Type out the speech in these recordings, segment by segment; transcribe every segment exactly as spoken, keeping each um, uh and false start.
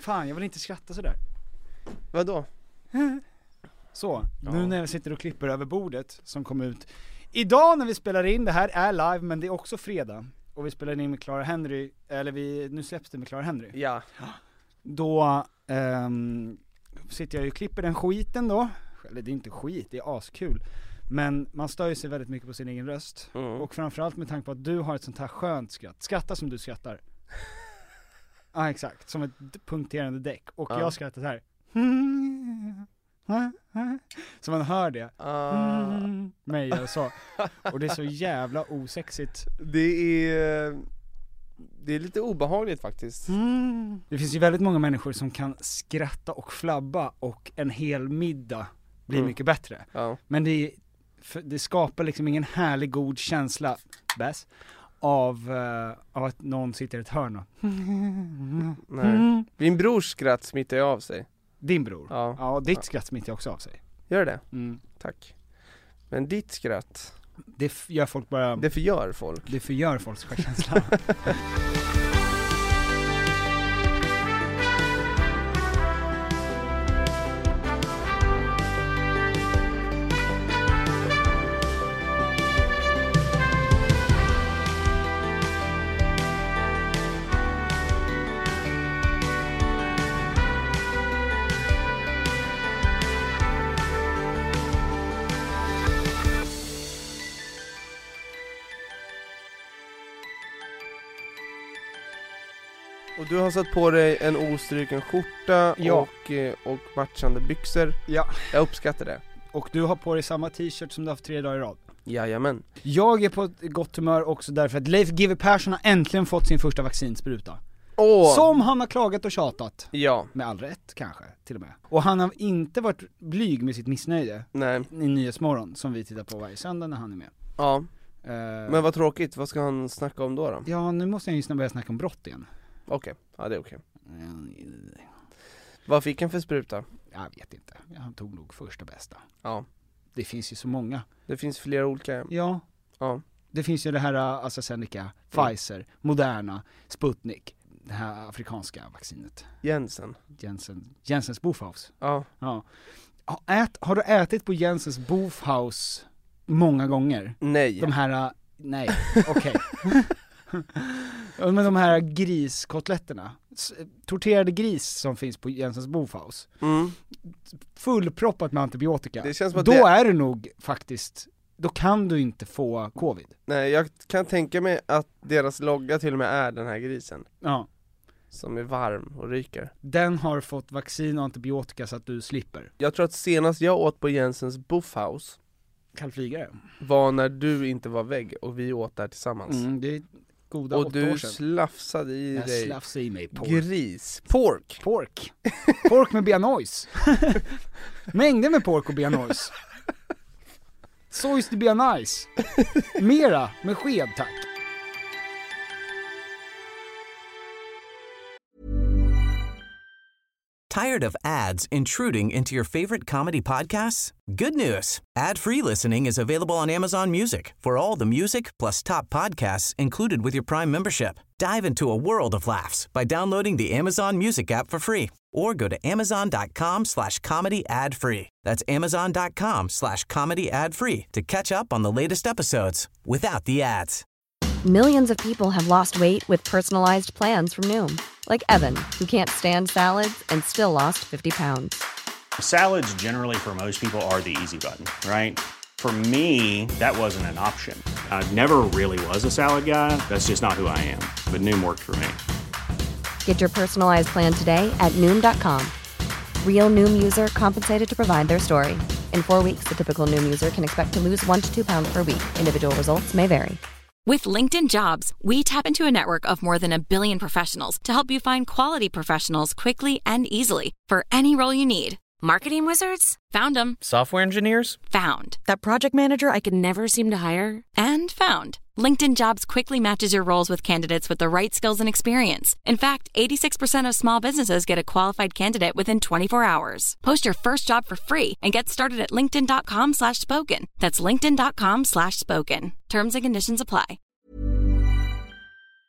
fan, jag vill inte skratta sådär. Vadå? Så, ja. Nu när jag sitter och klipper över bordet som kom ut idag när vi spelar in, det här är live men det är också fredag. Och vi spelar in med Clara Henry, eller vi, nu släpps det med Clara Henry. Ja. Då um, sitter jag och klipper den skiten då. Eller det är inte skit, det är askul. Men man stör ju sig väldigt mycket på sin egen röst. Mm. Och framförallt med tanke på att du har ett sånt här skönt skratt. Skratta som du skrattar. Ja, ah, exakt. Som ett punkterande däck. Och ja. Jag skrattar så här. Så man hör det. Uh. Mig och så. Och det är så jävla osexigt. Det är... Det är lite obehagligt faktiskt. Mm. Det finns ju väldigt många människor som kan skratta och flabba och en hel middag blir mm. mycket bättre. Ja. Men det, det skapar liksom ingen härlig god känsla bäst, av, uh, av att någon sitter i ett hörn och... Nej. Min brors skratt smittar ju av sig. Din bror? Ja. Ja, ditt skratt smittar också av sig. Gör det? Mm. Tack. Men ditt skratt... Det f- gör folk bara... Det förgör folk. Det förgör folks självkänsla. Och du har satt på dig en ostruken skjorta ja. och, och matchande byxor. Ja. Jag uppskattar det. Och du har på dig samma t-shirt som du har haft tre dagar i rad. Jajamän. Jag är på ett gott humör också därför att Leif G W Persson har äntligen fått sin första vaccinspruta. Åh. Som han har klagat och tjatat. Ja. Med all rätt kanske, till och med. Och han har inte varit blyg med sitt missnöje. Nej. I Nyhetsmorgon som vi tittar på varje söndag när han är med. Ja. Uh, Men vad tråkigt, vad ska han snacka om då då? Ja, nu måste jag ju snabbt börja snacka om brott igen. Okej, okay. Ja det är okej. Okay. Vad fick han för spruta? Jag vet inte, han tog nog första bästa. Ja. Det finns ju så många. Det finns flera olika. Ja. Ja. Det finns ju det här AstraZeneca, mm. Pfizer, Moderna, Sputnik. Det här afrikanska vaccinet. Jensen. Jensen. Jensens Bofhaus. Ja. Ja. Ät, har du ätit på Jensens Bofhaus många gånger? Nej. De här, nej, okej. Okay. Men de här griskotletterna, torterade gris som finns på Jensens Bofhaus. Mm. Fullproppat med antibiotika. Det känns som att då det... är det nog faktiskt, då kan du inte få covid. Nej, jag kan tänka mig att deras logga till och med är den här grisen. Ja. Som är varm och ryker. Den har fått vaccin och antibiotika så att du slipper. Jag tror att senast jag åt på Jensens Bofhaus kallflygare var när du inte var vägg och vi åt där tillsammans. Mm, det är goda och åtta du år sedan. slafsade i jag dig. Jag slafsade i mig pork. Gris. Pork. Pork. Pork med bearnaise. Mängder med pork och bearnaise. Sojs till bearnaise. Mera med sked, tack. Tired of ads intruding into your favorite comedy podcasts? Good news. Ad-free listening is available on Amazon Music for all the music plus top podcasts included with your Prime membership. Dive into a world of laughs by downloading the Amazon Music app for free or go to amazon.com slash comedy ad free. That's amazon.com slash comedy ad free to catch up on the latest episodes without the ads. Millions of people have lost weight with personalized plans from Noom. Like Evan, who can't stand salads and still lost fifty pounds. Salads generally for most people are the easy button, right? For me, that wasn't an option. I never really was a salad guy. That's just not who I am. But Noom worked for me. Get your personalized plan today at Noom dot com. Real Noom user compensated to provide their story. In four weeks, the typical Noom user can expect to lose one to two pounds per week. Individual results may vary. With LinkedIn Jobs, we tap into a network of more than a billion professionals to help you find quality professionals quickly and easily for any role you need. Marketing wizards? Found them. Software engineers? Found. That project manager I could never seem to hire? And found. LinkedIn Jobs quickly matches your roles with candidates with the right skills and experience. In fact, eighty-six percent of small businesses get a qualified candidate within twenty-four hours. Post your first job for free and get started at linkedin.com slash spoken. That's linkedin.com slash spoken. Terms and conditions apply.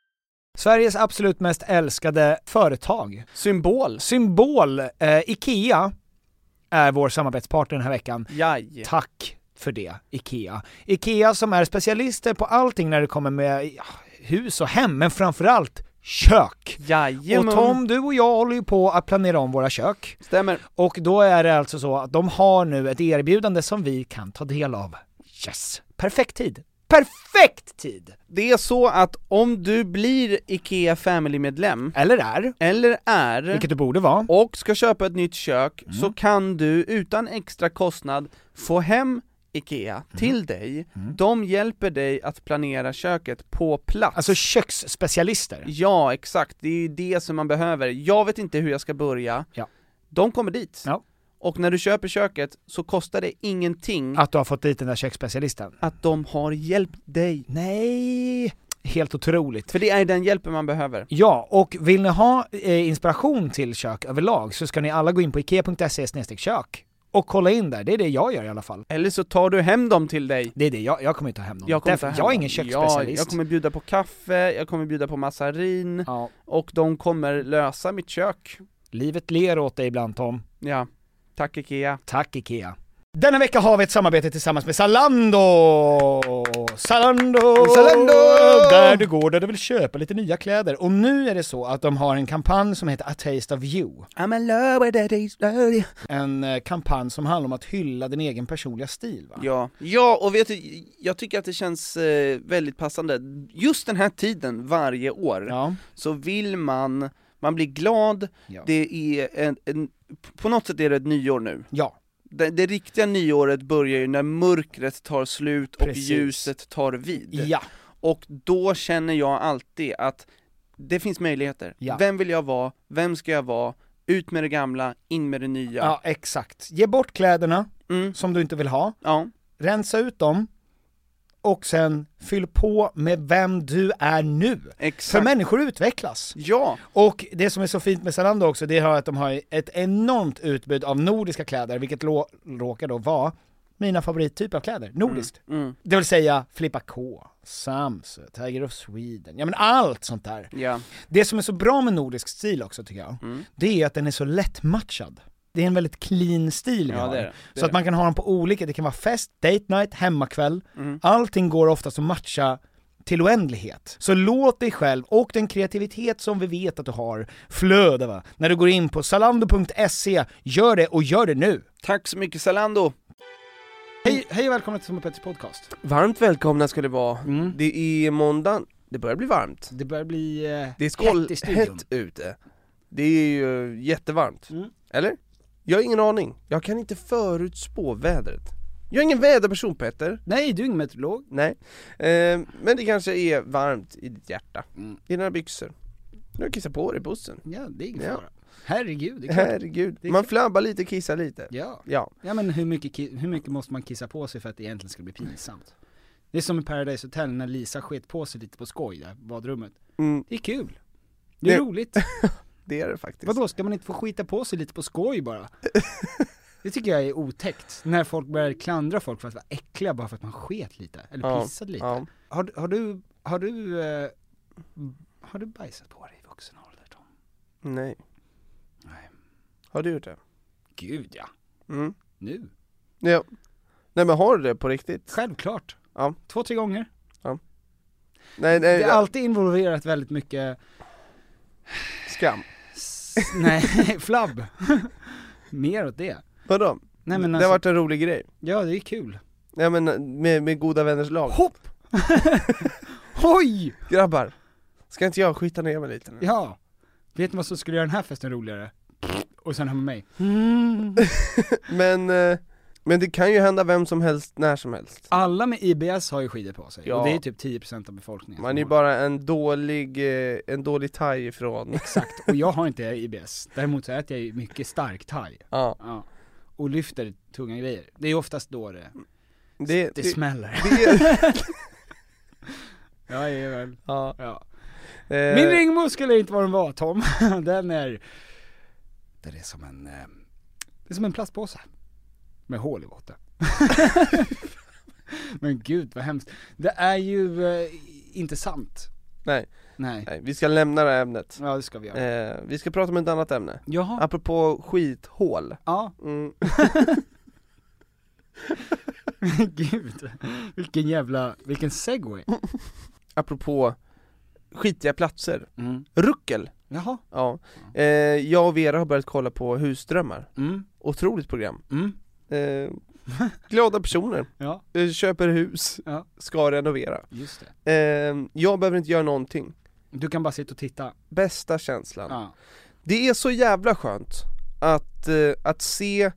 Sveriges absolut mest älskade företag. Symbol. Symbol. Eh, Ikea är vår samarbetspartner den här veckan. Jaj. Tack för det, Ikea. Ikea som är specialister på allting när det kommer med ja, hus och hem, men framförallt kök. Jajamän. Och Tom, du och jag håller ju på att planera om våra kök. Stämmer. Och då är det alltså så att de har nu ett erbjudande som vi kan ta del av. Yes! Perfekt tid! Perfekt tid! Det är så att om du blir Ikea Family-medlem Eller är, eller är vilket du borde vara, och ska köpa ett nytt kök, Mm. så kan du utan extra kostnad få hem Ikea Mm. till dig. De hjälper dig att planera köket på plats. alltså köksspecialister. Ja, exakt. Det är ju det som man behöver. Jag vet inte hur jag ska börja. Ja. De kommer dit. Ja. Och när du köper köket så kostar det ingenting Att du har fått dit den där köksspecialisten. att de har hjälpt dig. Nej, helt otroligt. För det är den hjälpen man behöver. Ja, och vill ni ha eh, inspiration till kök överlag så ska ni alla gå in på ikea punkt se slash kök och kolla in där. Det är det jag gör i alla fall. Eller så tar du hem dem till dig. Det är det, jag, jag kommer inte ta hem dem. Jag, kommer Därför, ta hem jag är dem. ingen köksspecialist. Ja, jag kommer bjuda på kaffe, jag kommer bjuda på massarin, Ja. och de kommer lösa mitt kök. Livet ler åt dig ibland, Tom. Ja, tack Ikea. Tack Ikea. Denna vecka har vi ett samarbete tillsammans med Zalando! Zalando! Zalando! Där du går där du vill köpa lite nya kläder. Och nu är det så att de har en kampanj som heter A Taste of You. I'm in love with that taste. En eh, kampanj som handlar om att hylla din egen personliga stil, va? Ja, ja, och vet du, jag tycker att det känns eh, väldigt passande. Just den här tiden varje år Ja. så vill man, man blir glad, Ja. det är en, en, på något sätt är det ett nyår nu. Ja. Det, det riktiga nyåret börjar ju när mörkret tar slut och Precis. ljuset tar vid. Ja. Och då känner jag alltid att det finns möjligheter. Ja. Vem vill jag vara? Vem ska jag vara? Ut med det gamla, in med det nya. Ja, exakt. Ge bort kläderna Mm. som du inte vill ha. Ja. Rensa ut dem. Och sen fyll på med vem du är nu. Exakt. För människor utvecklas. Ja. Och det som är så fint med Zalando också, det är att de har ett enormt utbud av nordiska kläder, vilket lå- råkar då vara mina favorittyper av kläder, nordiskt. Mm. Det vill säga Filippa K, Samsö, Tiger of Sweden, ja men allt sånt där. Ja. Det som är så bra med nordisk stil också tycker jag, Mm. det är att den är så lättmatchad. Det är en väldigt clean stil vi Ja, har. det är det. Det Så är att man kan ha dem på olika, det kan vara fest, date night, hemmakväll. Mm. Allting går oftast att matcha till oändlighet. Så låt dig själv och den kreativitet som vi vet att du har flöda, va? När du går in på zalando punkt se, gör det och gör det nu. Tack så mycket Zalando. Hej, hej och välkomna till Tom och Petters podcast. Varmt välkomna ska det vara. Mm. Det är måndag, det börjar bli varmt. Det börjar bli eh, Det är skål hett i studion. hett ute. Det är ju jättevarmt. Mm. Eller? Jag har ingen aning. Jag kan inte förutspå vädret. Jag är ingen väderperson, Petter. Nej, du är ingen meteorolog. Nej. Eh, men det kanske är varmt i ditt hjärta. Mm. I dina byxor. Du har kissat på dig i bussen. Ja, det är ingen Ja. fara. Herregud, det är klart. Herregud. Det är Man klart. flabbar lite, kissar lite. Ja. Ja. Ja, men hur mycket, ki- hur mycket måste man kissa på sig för att det egentligen ska bli pinsamt? Det är som i Paradise Hotel när Lisa sket på sig lite på skoj där, badrummet. Mm, Det är kul. Det är Det- roligt. det är det faktiskt. Vadå, ska man inte få skita på sig lite på skoj bara? Det tycker jag är otäckt. När folk börjar klandra folk för att vara äckliga bara för att man sket lite, eller Ja, pissade lite. ja. Har, har du, har du, eh, har du bajsat på dig i vuxen ålder, Tom? Nej. Nej. Har du gjort det? Gud ja. Mm. Nu. Ja. Nej, men har du det på riktigt? Självklart. Ja. Två, tre gånger. Nej, nej, Det är alltid involverat väldigt mycket, skam. s- nej, flabb. Mer åt det. Vadå? Nej men Det alltså, har varit en rolig grej. ja det är kul. Ja, men med, med goda vänners lag. Hopp! Oj! Grabbar, ska inte jag skita ner mig lite nu? Ja. Vet ni vad som skulle göra den här festen roligare? Och sen ha med mig. Men, eh, men det kan ju hända vem som helst, när som helst. Alla med I B S har ju skidor på sig. Ja. Och det är typ tio procent av befolkningen. Man som är ju har- bara en dålig, eh, en dålig thai ifrån. Exakt, och jag har inte I B S. Däremot så äter jag ju mycket stark thai. Ja. Ja. Och lyfter tunga grejer. Det är oftast då det, Det, det, det, smäller. det är, Ja, ja, väl. ja. Ja. Eh, Min ringmuskel är inte vad den var, Tom. Den är, den är som en, eh, det är som en plastpåse. Med hål i botten. Men gud vad hemskt. Det är ju eh, inte sant. Nej. Nej. Nej, vi ska lämna det här ämnet. Ja, det ska vi göra. Eh, vi ska prata om ett annat ämne. Jaha. Apropå skithål. Ja. Mm. Gud, vilken jävla, vilken segway. Apropå skitiga platser. Mm. Ruckel. Jaha. Ja. Eh, jag och Vera har börjat kolla på Husdrömmar. Mm. Otroligt program. Mm. Eh, glada personer. Ja. Eh, köper hus. Ja. Ska renovera. Just det. Eh, jag behöver inte göra någonting. Du kan bara sitta och titta. Bästa känslan. Ja. Det är så jävla skönt att, eh, att se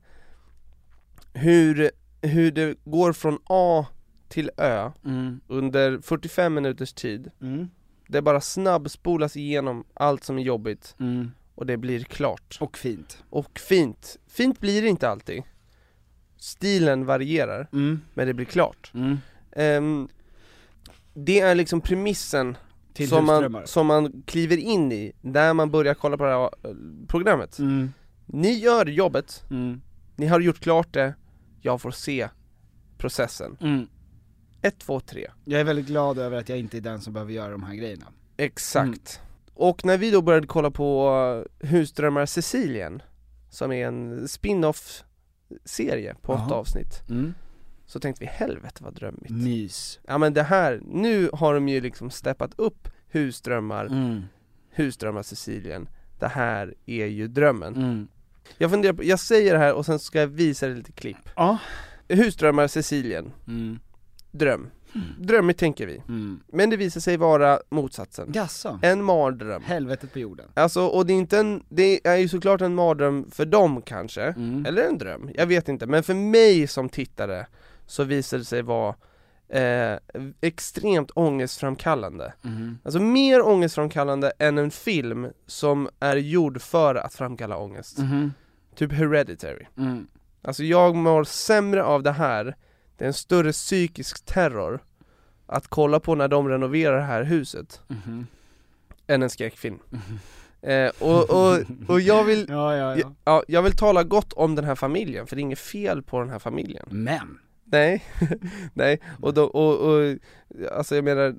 hur, hur det går från A till Ö Mm. under fyrtiofem minuters tid. Mm. Det bara snabbspolas igenom allt som är jobbigt Mm. och det blir klart. Och fint. Och fint. Fint blir det inte alltid. Stilen varierar, Mm. men det blir klart. Mm. Ehm, det är liksom premissen Till som man, Husdrömmar. som man kliver in i när man börjar kolla på det här eh, programmet. Mm. Ni gör jobbet, Mm. ni har gjort klart det, jag får se processen. Mm. Ett, två, tre. Jag är väldigt glad över att jag inte är den som behöver göra de här grejerna. Exakt. Och när vi då började kolla på Husdrömmar Sicilien, som är en spin-off-serie på Aha. åtta avsnitt, Mm. så tänkte vi, helvete vad drömmigt. Mys. Ja men det här, nu har de ju liksom steppat upp Husdrömmar, Mm. Husdrömmar Sicilien. Det här är ju drömmen. Mm. Jag funderar på, jag säger det här och sen ska jag visa dig lite klipp. Ja. Husdrömmar Sicilien, Mm. dröm. Mm. Drömmigt tänker vi. Mm. Men det visar sig vara motsatsen. Jaså? En mardröm. Helvetet på jorden. Alltså, och det är inte en, det är ju såklart en mardröm för dem kanske, Mm. eller en dröm, jag vet inte, men för mig som tittare så visar det sig vara eh, extremt ångestframkallande. Mm. Alltså mer ångestframkallande än en film som är gjord för att framkalla ångest. Mm. Typ Hereditary. Mm. Alltså jag mår sämre av det här, det är en större psykisk terror att kolla på när de renoverar det här huset Mm. än en skräckfilm. Eh, och, och, och jag vill Ja, ja, ja. jag, ja, jag vill tala gott om den här familjen, för det är inget fel på den här familjen. Men. Nej, nej, och, då, och, och alltså jag menar,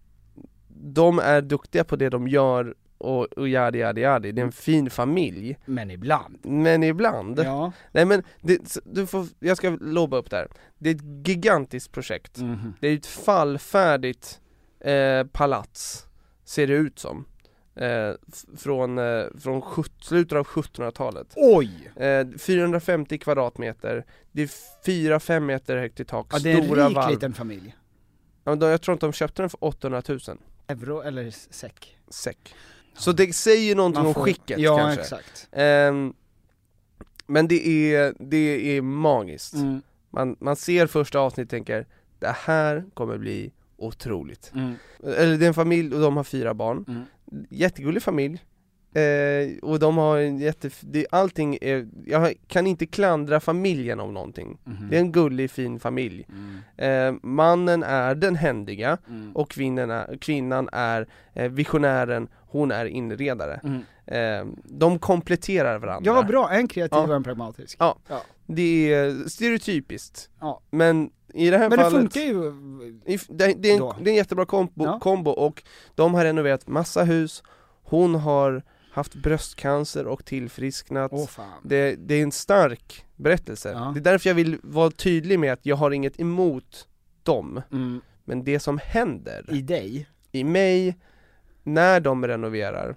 de är duktiga på det de gör och, och jadi jadi jadi, det är en fin familj. Men ibland. Men ibland, Ja. nej men, det, du får, jag ska lova upp där. Det är ett gigantiskt projekt. Mm. Det är ett fallfärdigt eh, palats, ser det ut som. Eh, f- från eh, från sjut- slutet av sjuttonhundratalet. Oj! Eh, fyrahundrafemtio kvadratmeter, det är fyra fem meter högt i tak, Ja, det är en stora rik valv. liten familj. Ja, de, jag tror inte de köpte den för åttahundratusen Euro eller säck? säck. Så det säger ju någonting Man om får- skicket ja, kanske. exakt. Ehm, men det är, det är magiskt. Mm. Man, man ser första avsnittet och tänker, det här kommer bli otroligt. Mm. Eller det är en familj och de har fyra barn. Mm. Jättegullig familj. Eh, och de har en jätte... Det, allting är... Jag kan inte klandra familjen om någonting. Mhm. Det är en gullig, fin familj. Mm. Eh, mannen är den händiga Mm. och kvinnan är, kvinnan är eh, visionären, hon är inredare. Mm. Eh, de kompletterar varandra. Ja, vad bra, en kreativ Ja. och en pragmatisk. Ja. Ja. Det är stereotypiskt. Ja. Men i det här Men det fallet... funkar ju. I- Det, det, är Då. en, det är en jättebra kombo, Ja. kombo och de har renoverat massa hus. Hon har haft bröstcancer och tillfrisknat. Åh fan. det, det är en stark berättelse. Ja. Det är därför jag vill vara tydlig med att jag har inget emot dem. Mm. Men det som händer I dig. i mig när de renoverar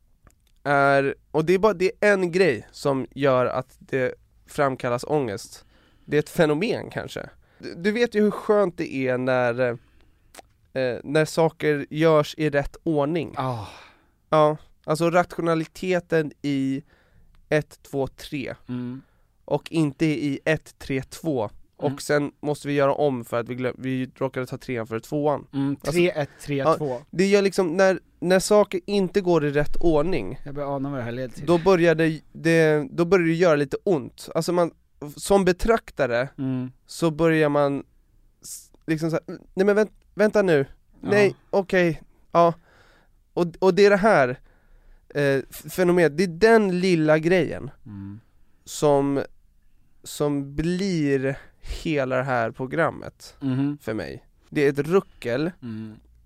är, och det är bara det är en grej som gör att det framkallas ångest. Det är ett fenomen kanske. Du, du vet ju hur skönt det är när eh, när saker görs i rätt ordning. Ah. Ja, alltså rationaliteten i ett, två, tre Mm. och inte i ett, tre, två. Och Mm. sen måste vi göra om för att vi, glöm, vi råkade ta trean för tvåan. Mm. tre ett tre ja, två. Det gör liksom, när, när saker inte går i rätt ordning, Jag börjar ana vad det här leder till. då börjar det, det, då börjar det göra lite ont. Alltså man, som betraktare Mm. så börjar man s- liksom så här, nej men vänt, vänta nu, Ja. nej, okej, ja. Och, och det är det här eh, f- fenomenet, det är den lilla grejen Mm. som, som blir hela det här programmet Mhm. för mig. Det är ett ruckel, Mm.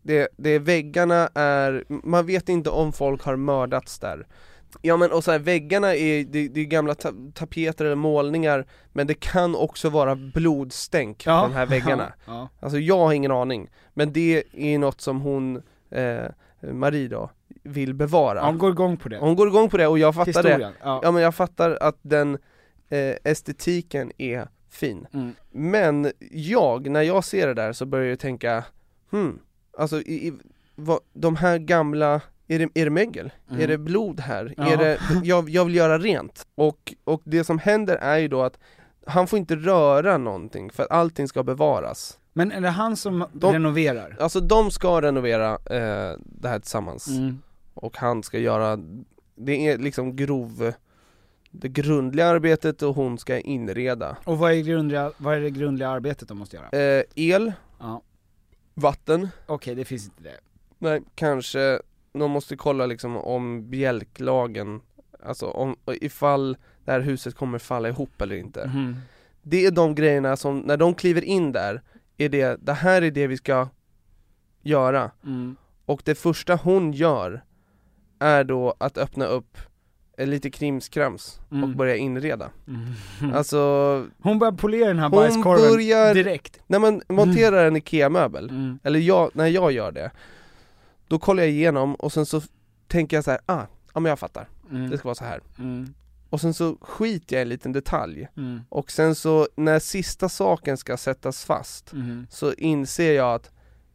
det, det väggarna är, man vet inte om folk har mördats där. Ja men och så här, väggarna är, det, det är gamla ta- tapeter eller målningar, men det kan också vara blodstänk ja. på de här väggarna. Ja. Alltså jag har ingen aning, men det är något som hon, eh, Marie då, vill bevara. Ja, hon går igång på det. Hon går igång på det och jag fattar Historien, det. ja. Ja men jag fattar att den eh, estetiken är fin. Mm. Men jag, när jag ser det där så börjar jag tänka, hmm, alltså i, i, vad, de här gamla, är det, är det mögel? Mm. Är det blod här? Ja. Är det, jag, jag vill göra rent. Och, och det som händer är ju då att han får inte röra någonting för att allting ska bevaras. Men är det han som De- renoverar? Alltså de ska renovera eh, det här tillsammans. Mm. Och han ska göra, det är liksom grov, det grundliga arbetet och hon ska inreda. Och vad är, grundliga, vad är det grundliga arbetet de måste göra? Eh, el, Ja. vatten, Okej, det finns inte det. nej kanske, de måste kolla liksom om bjälklagen, alltså om, ifall det här huset kommer falla ihop eller inte. Mhm. Det är de grejerna som, när de kliver in där, är det, det här är det vi ska göra. Mm. Och det första hon gör är då att öppna upp lite krimskrams Mm. och börja inreda. Mm. Alltså, Hon börjar polera den här hon bajskorven börjar, direkt. när man monterar en IKEA-möbel, Mm. eller jag, när jag gör det, då kollar jag igenom och sen så tänker jag så här, ah, ja men jag fattar, Mm. det ska vara så här. Mm. Och sen så skiter jag i en liten detalj. Mm. Och sen så, när sista saken ska sättas fast, Mm. så inser jag att,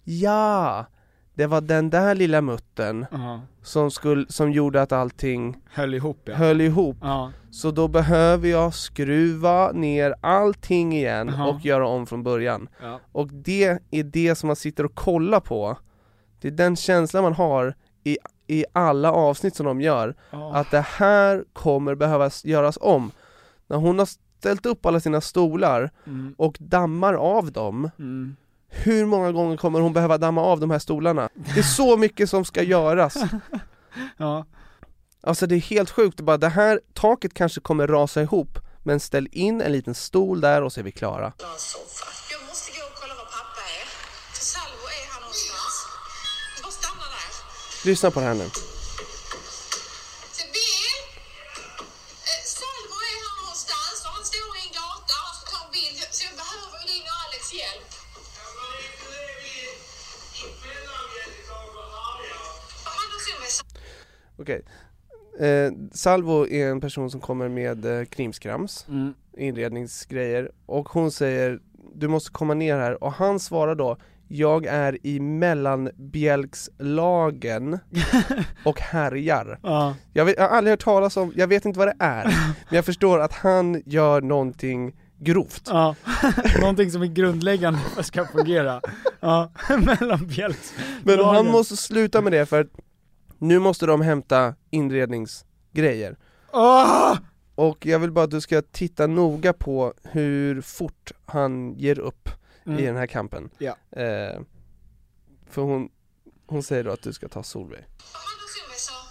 ja, det var den där lilla mutten Ja. som, skulle, som gjorde att allting Höll ihop, ja. höll ihop. Ja. Så då behöver jag skruva ner allting igen Jaha. och göra om från början. Ja. Och det är det som man sitter och kollar på. Det är den känslan man har i, i alla avsnitt som de gör. Ja. Att det här kommer behöva göras om. När hon har ställt upp alla sina stolar Mm. och dammar av dem, Mm. hur många gånger kommer hon behöva damma av de här stolarna? Det är så mycket som ska göras. Ja. Alltså det är helt sjukt, bara det här taket kanske kommer rasa ihop, men ställ in en liten stol där och så är vi klara. Jag måste gå och kolla var pappa är. För Salvo är här någonstans. Du bara stanna där. Lyssna på det här nu. Så Bill, eh, Salvo är här någonstans och han står i en gata och han ska ta en bild. Så jag behöver din och Alex hjälp. Vad handlar det om med Salvo? Okej. Eh, Salvo är en person som kommer med eh, krimskrams, Mm. inredningsgrejer, och hon säger, du måste komma ner här, och han svarar då, jag är i mellanbjälkslagen och härjar. Ja. Jag, vet, jag har aldrig hört talas om, jag vet inte vad det är, men jag förstår att han gör någonting grovt. Ja. Någonting som är grundläggande för att ska fungera. Ja. Mellan bjälks. Men lagen. han måste sluta med det, för att nu måste de hämta inredningsgrejer. Åh! Och jag vill bara att du ska titta noga på hur fort han ger upp Mm. i den här kampen. Ja. Eh, för hon, hon säger då att du ska ta Solveig. Vad handlar det om med så?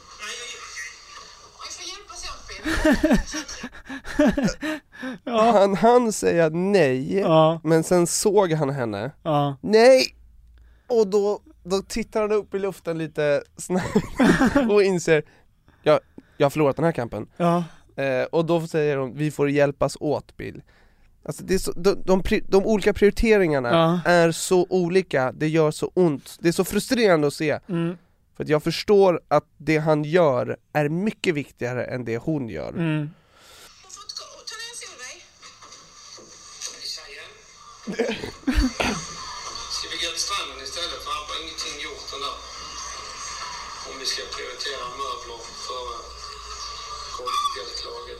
Vi får hjälpas åt, Bill. Ja. Han, han säger nej, Ja. men sen såg han henne. Ja. Nej! Och då, då tittar han upp i luften lite snabbt och inser, ja, jag har förlorat den här kampen. Ja. Eh, och då säger de, vi får hjälpas åt, Bill. Alltså det är så, de, de, de, de olika prioriteringarna Ja. är så olika, det gör så ont. Det är så frustrerande att se. Mm. För att jag förstår att det han gör är mycket viktigare än det hon gör. Mm. Hon får inte gå. Ta ner Solveig. Ska vi gå till stranden istället, för han har ingenting gjort den där. Om vi ska prioritera möbler före golfbjälklaget.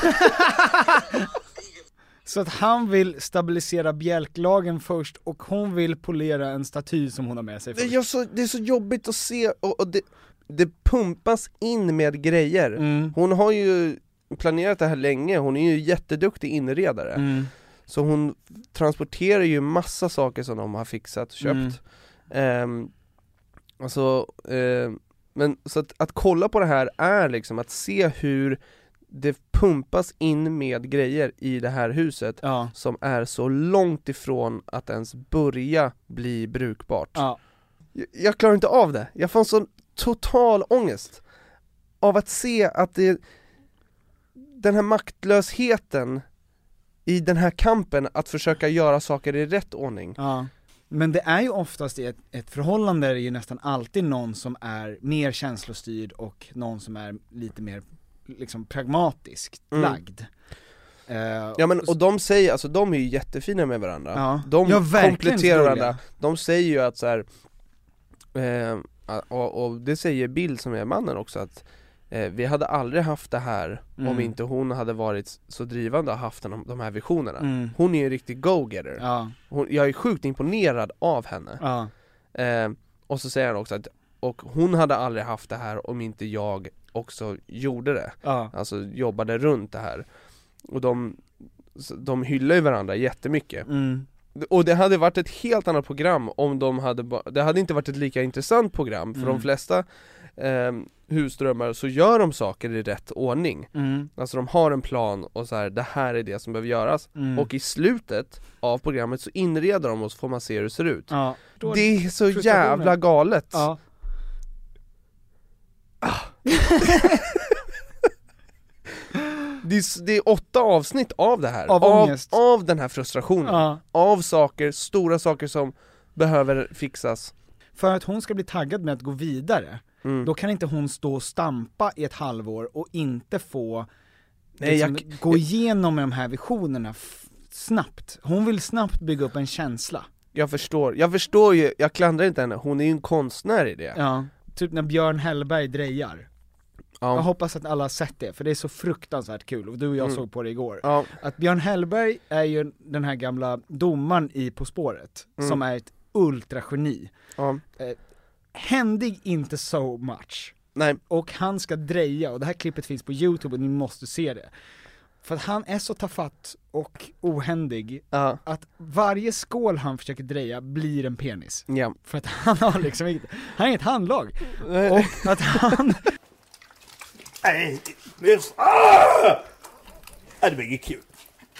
Så att han vill stabilisera bjälklagen först och hon vill polera en staty som hon har med sig Det först. är så, det är så jobbigt att se, och, och det, det pumpas in med grejer. Mm. Hon har ju planerat det här länge, hon är ju jätteduktig inredare. Mm. Så hon transporterar ju massa saker som de har fixat och köpt. Mm. Alltså, eh, men så att, att kolla på det här är liksom att se hur det pumpas in med grejer i det här huset, Ja. som är så långt ifrån att ens börja bli brukbart. Ja. jag, jag klarar inte av det. Jag får en sån total ångest av att se att det, den här maktlösheten i den här kampen att försöka göra saker i rätt ordning. Ja. Men det är ju oftast i ett, ett förhållande där det är ju nästan alltid någon som är mer känslostyrd och någon som är lite mer liksom pragmatiskt Mm. lagd. Uh, Ja men och de säger, alltså de är ju jättefina med varandra. Ja. De Ja, verkligen kompletterar ståliga. varandra. De säger ju att så här, eh, och, och det säger Bill som är mannen också att eh, vi hade aldrig haft det här Mm. om inte hon hade varit så drivande och haft de, de här visionerna. Mm. Hon är ju en riktig go-getter. Ja. Hon, jag är sjukt imponerad av henne. Ja. Eh, och så säger han också att och hon hade aldrig haft det här om inte jag också gjorde det. Ja. Alltså jobbade runt det här. Och de, de hyllar ju varandra jättemycket. Mm. Och det hade varit ett helt annat program om de hade ba- det hade inte varit ett lika intressant program. För Mm. de flesta eh, husdrömmar så gör de saker i rätt ordning. Mm. Alltså de har en plan och så här, det här är det som behöver göras. Mm. Och i slutet av programmet så inreder de och så får man se hur det ser ut. Ja. Det är så Frustrationen. jävla galet. Ja. Det är, det är åtta avsnitt av det här. Av av, ångest. av den här frustrationen. Ja. Av saker, stora saker som behöver fixas. För att hon ska bli taggad med att gå vidare, Mm. då kan inte hon stå och stampa i ett halvår och inte få Nej, liksom, jag- gå igenom de här visionerna f- snabbt. Hon vill snabbt bygga upp en känsla. Jag förstår, jag förstår ju, jag klandrar inte henne, hon är ju en konstnär i det. Ja, typ när Björn Hellberg drejar. Ja. Jag hoppas att alla har sett det, för det är så fruktansvärt kul, och du och jag Mm. såg på det igår. Ja. Att Björn Hellberg är ju den här gamla domaren i På spåret, Mm. som är ett ultrageni. Ja. Eh, händig inte so much. Nej. Och han ska dreja, och det här klippet finns på YouTube och ni måste se det. För att han är så tafatt och ohändig, Ja. att varje skål han försöker dreja blir en penis. Ja. För att han har liksom inget, han är ett handlag. Nej. Och att han... Nej, det ah! Det blir inget kul.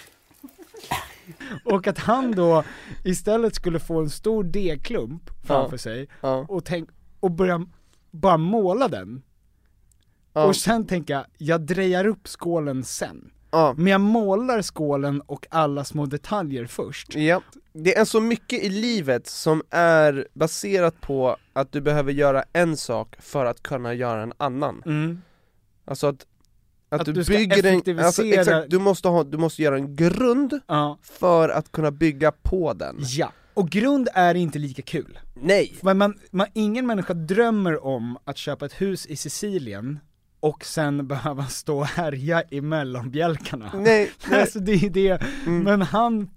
Och att han då istället skulle få en stor D-klump framför Ja. sig Ja. och, tänk, och börja bara måla den. Ja. Och sen tänka, jag drejar upp skålen sen. Ja. Men jag målar skålen och alla små detaljer först. Ja. Det är så mycket i livet som är baserat på att du behöver göra en sak för att kunna göra en annan. Mm. Alltså att Att, Att du, du ska bygger en, alltså, effektivisera- exakt, du måste ha, du måste göra en grund Ja. för att kunna bygga på den. Ja, och grund är inte lika kul. Nej. Men man, man, ingen människa drömmer om att köpa ett hus i Sicilien och sen behöva stå och härja i mellanbjälkarna. Nej, nej. Alltså det är det, Mm. men han...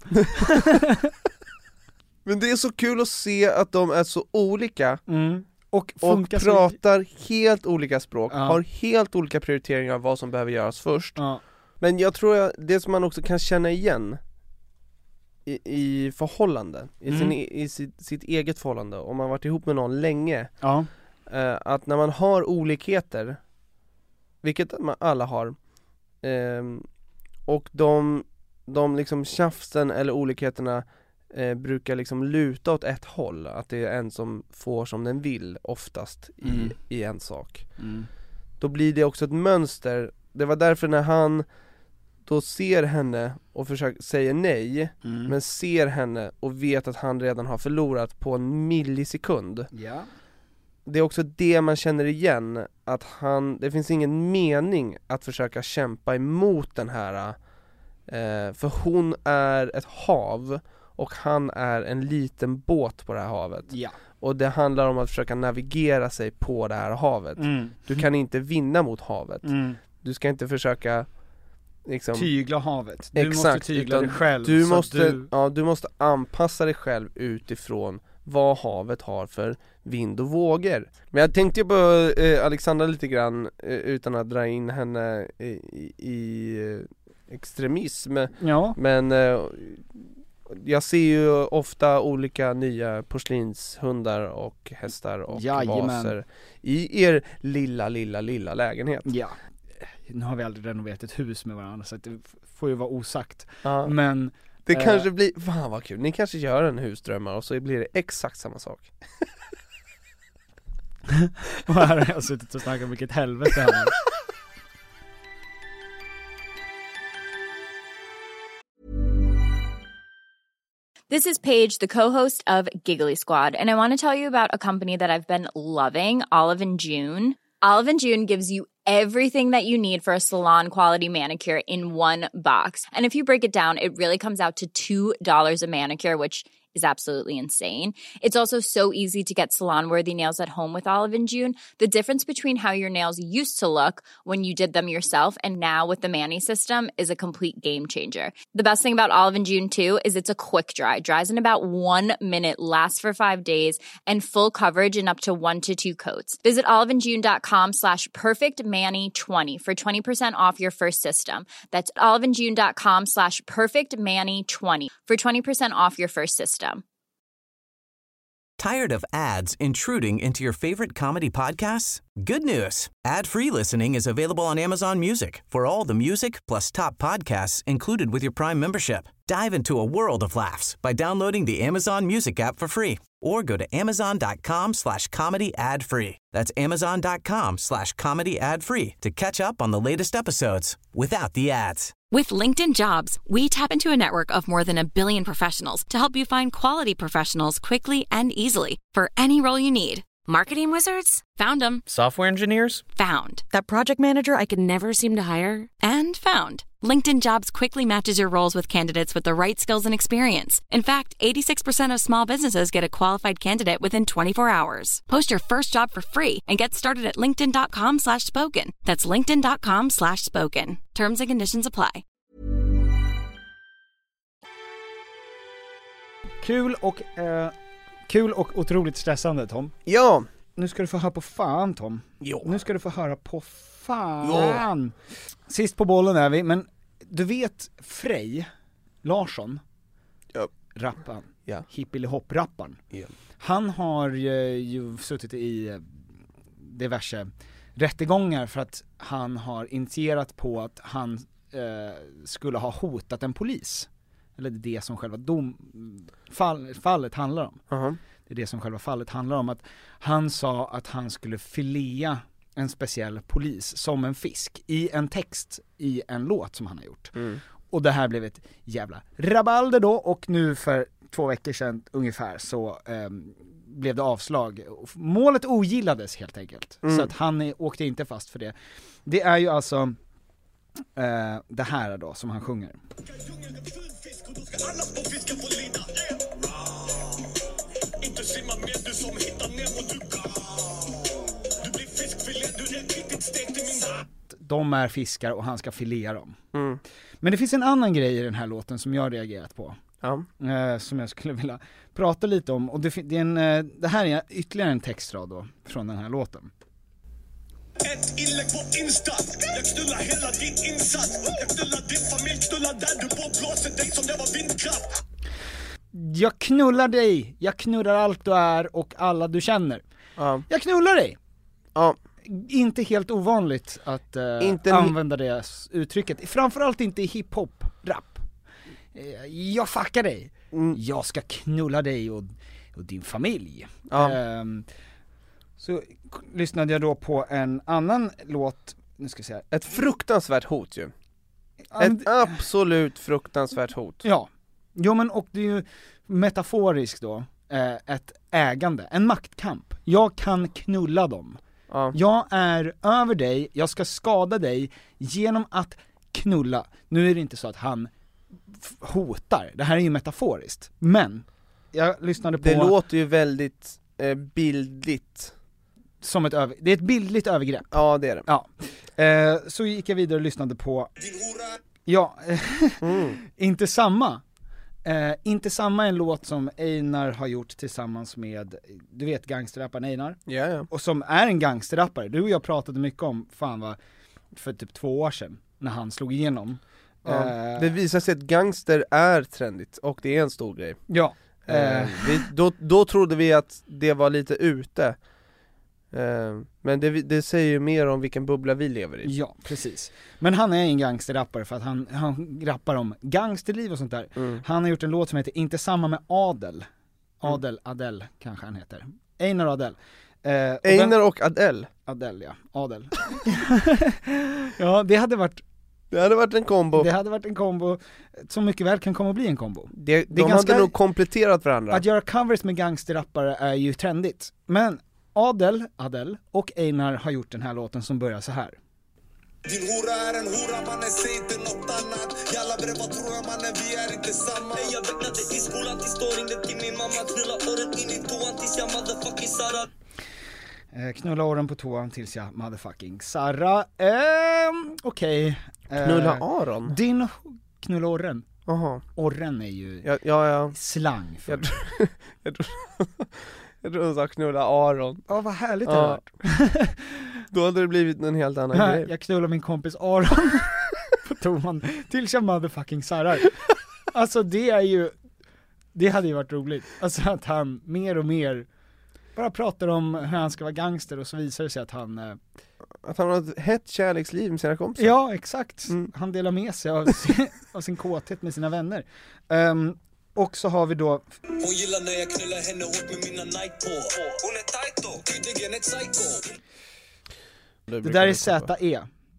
Men det är så kul att se att de är så olika mm. och, och funkar så- pratar helt olika språk, Ja. har helt olika prioriteringar av vad som behöver göras först. Ja. Men jag tror att det som man också kan känna igen i, i förhållanden, i, Mm. sin, i sitt, sitt eget förhållande, om man varit ihop med någon länge, Ja. eh, att när man har olikheter, vilket man alla har, ehm, och de, de liksom tjafsen eller olikheterna eh, brukar liksom luta åt ett håll, att det är en som får som den vill oftast i, Mm. i en sak. Mm. Då blir det också ett mönster. Det var därför när han då ser henne och försöker, säger nej, Mm. men ser henne och vet att han redan har förlorat på en millisekund. Ja. Det är också det man känner igen, att han, det finns ingen mening att försöka kämpa emot den här, eh, för hon är ett hav och han är en liten båt på det här havet. Ja. Och det handlar om att försöka navigera sig på det här havet. Mm. Du kan inte vinna mot havet. Mm. Du ska inte försöka liksom, Tygla havet. Du exakt, måste tygla utan dig själv. Du så att måste, du... ja, du måste anpassa dig själv utifrån vad havet har för vind och vågor. Men jag tänkte ju på eh, Alexandra lite grann, eh, utan att dra in henne i, i, i eh, extremism. Ja. Men eh, jag ser ju ofta olika nya porslinshundar och hästar och Jajamän. vaser i er lilla, lilla, lilla lägenhet. Ja. Nu har vi aldrig renoverat ett hus med varandra, så att det f- får ju vara osagt. Ja. Men Det eh, kanske blir, fan vad kul, ni kanske gör en husdrömmar och så blir det exakt samma sak. Och här har jag suttit och snackat om vilket helvete han är. This is Paige, the co-host of Giggly Squad, and I want to tell you about a company that I've been loving, Olive and June. Olive and June gives you everything that you need for a salon-quality manicure in one box. And if you break it down, it really comes out to two dollars a manicure, which is absolutely insane. It's also so easy to get salon-worthy nails at home with Olive and June. The difference between how your nails used to look when you did them yourself and now with the Mani system is a complete game changer. The best thing about Olive and June, too, is it's a quick dry. Dries in about one minute, lasts for five days, and full coverage in up to one to two coats. Visit oliveandjune.com slash perfectmani20 for twenty percent off your first system. That's oliveandjune.com slash perfectmani20 for twenty percent off your first system. Tired of ads intruding into your favorite comedy podcasts? Good news. Ad-free listening is available on Amazon Music for all the music plus top podcasts included with your Prime membership. Dive into a world of laughs by downloading the Amazon Music app for free or go to amazon.com slash comedy ad free. That's amazon.com slash comedy ad free to catch up on the latest episodes without the ads. With LinkedIn Jobs, we tap into a network of more than a billion professionals to help you find quality professionals quickly and easily for any role you need. Marketing wizards? Found them. Software engineers? Found. That project manager I could never seem to hire? And found. LinkedIn Jobs quickly matches your roles with candidates with the right skills and experience. In fact, eighty-six percent of small businesses get a qualified candidate within twenty-four hours. Post your first job for free and get started at linkedin.com slash spoken. That's linkedin.com slash spoken. Terms and conditions apply. Kul och, eh, kul och otroligt stressande, Tom. Ja. Nu ska du få höra på fan, Tom. Jo. Nu ska du få höra på fan. Jo. Sist på bollen är vi, men du vet Frej Larsson, ja. Rappan, ja. hippilihopp-rapparen. Ja. Han har ju, ju suttit i diverse rättegångar för att han har initierat på att han eh, skulle ha hotat en polis. Eller det är det som själva dom, fall, fallet handlar om. Uh-huh. Det är det som själva fallet handlar om. Att han sa att han skulle filea en speciell polis som en fisk i en text i en låt som han har gjort. Mm. Och det här blev ett jävla rabalder då, och nu för två veckor sedan ungefär så um, blev det avslag. Målet ogillades helt enkelt. Mm. Så att han är, åkte inte fast för det. Det är ju alltså uh, det här då som han sjunger. De är fiskar och han ska filea dem. Mm. Men det finns en annan grej i den här låten som jag har reagerat på. Ja. Eh, som jag skulle vilja prata lite om. Och det, det, är en, eh, det här är ytterligare en textrad då, från den här låten. Ett inlägg på Insta. Jag knullar hela din insats. Jag knullar din familj, knullar där du bor, blåser dig som det var vindkraft. Jag knullar dig. Jag knullar allt du är och alla du känner. Ja. Jag knullar dig. Ja. Inte helt ovanligt att uh, inte använda det uttrycket. Framförallt inte i hiphop, rap. Uh, jag fuckar dig. Mm. Jag ska knulla dig och, och din familj. Ja. Uh, så lyssnade jag då på en annan låt. Nu ska jag säga. Ett fruktansvärt hot ju. Um, Ett absolut fruktansvärt hot. Ja. Jo, men och det är ju metaforiskt då. Uh, ett ägande, en maktkamp. Jag kan knulla dem. Ja. Jag är över dig, jag ska skada dig genom att knulla. Nu är det inte så att han f- hotar, det här är ju metaforiskt. Men, jag lyssnade på... Det låter ju väldigt eh, bildligt. Som ett över... Det är ett bildligt övergrepp. Ja, det är det. Ja. Eh, så gick jag vidare och lyssnade på... Ja, mm. inte samma. Eh, inte samma en låt som Einar har gjort tillsammans med, du vet, gangsterrapparen Einar. Ja, ja. Och som är en gangsterrappare. Du och jag pratade mycket om, fan vad, för typ två år sedan när han slog igenom. Ja. Eh, det visar sig att gangster är trendigt och det är en stor grej. Ja. Eh, vi, då, då trodde vi att det var lite ute. Eh, men det, det säger ju mer om vilken bubbla vi lever i. Ja, precis. Men han är en gangsterrappare för att han, han rappar om gangsterliv och sånt där. Mm. Han har gjort en låt som heter Inte samma med Adel. Adel, mm. Adel kanske han heter. Einar Adel. Eh, och Einar den, och Adele. Adele, ja. Adel. Ja, det hade varit Det hade varit en kombo. Det hade varit en kombo som mycket väl kan komma att bli en kombo. Det, det de är ganska, hade nog kompletterat varandra. Att göra covers med gangsterrappare är ju trendigt. Men Adel, Adele och Einar har gjort den här låten som börjar så här. Din hora är en hora mannen, säg inte något annat. Jalla bre, vad tror jag mannen, vi är inte samma. Jag väcknade i skolan tills då ringde till min mamma. Knulla åren in i toan tills jag motherfucking Sara. Eh, knulla åren på toan tills jag motherfucking Sara. Eh, Okej okay. eh, Knulla Aron? Din knulla åren. Jaha. Orren är ju ja, ja, ja. slang för. Jag tror, jag tror, jag tror hon sa knulla Aron. Ja, vad härligt det ja. har varit. Då hade det blivit en helt annan ja, grej. Jag knullar min kompis Aron på toan tills jag motherfucking Sara. Alltså det är ju, det hade ju varit roligt. Alltså att han mer och mer bara pratar om hur han ska vara gangster och så visar det sig att han eh... Att han har ett hett kärleksliv med sina kompisar. Ja, exakt. Mm. Han delar med sig av sin, av sin kåthet med sina vänner. Um, och så har vi då... Hon gillar när jag knullar henne hårt med mina Nike på. Hon är tight då, tydligen ett psycho. Det, det där är Z E.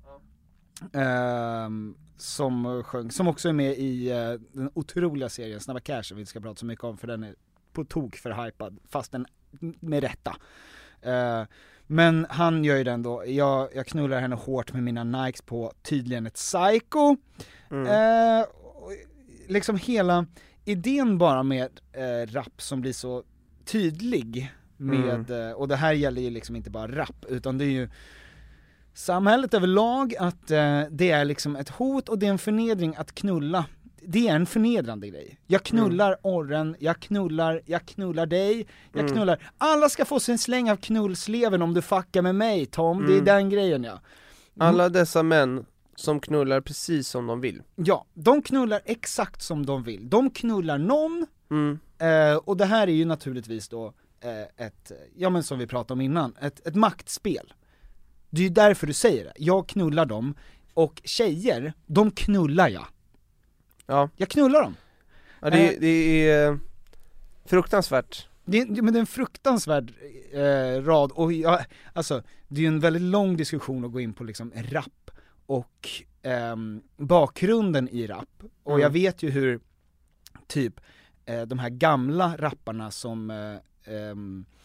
Um, som sjöng, som också är med i uh, den otroliga serien Snabba Cash, som vi ska prata så mycket om för den är på tok för hypad, fast den med rätta. Uh, men han gör ju den då, jag, jag knullar henne hårt med mina Nikes på, tydligen ett psycho. Mm. Uh, liksom hela idén bara med uh, rap som blir så tydlig med, mm. uh, och det här gäller ju liksom inte bara rap, utan det är ju samhället överlag, att uh, det är liksom ett hot och det är en förnedring att knulla. Det är en förnedrande grej. Jag knullar mm. orren, jag knullar, jag knullar dig, jag mm. knullar. Alla ska få sin släng av knullsleven om du fuckar med mig, Tom. Mm. Det är den grejen, ja. Mm. Alla dessa män som knullar precis som de vill. Ja, de knullar exakt som de vill. De knullar någon, mm. eh, och det här är ju naturligtvis då eh, ett, ja men som vi pratade om innan, ett, ett maktspel. Det är ju därför du säger det. Jag knullar dem, och tjejer, de knullar jag. Ja. Jag knullar dem. Ja, det, är, det är fruktansvärt. Det är, men det är en fruktansvärd eh, rad, och jag, alltså, det är ju en väldigt lång diskussion att gå in på liksom rap och eh, bakgrunden i rap. Och mm. jag vet ju hur typ eh, de här gamla rapparna som eh, eh,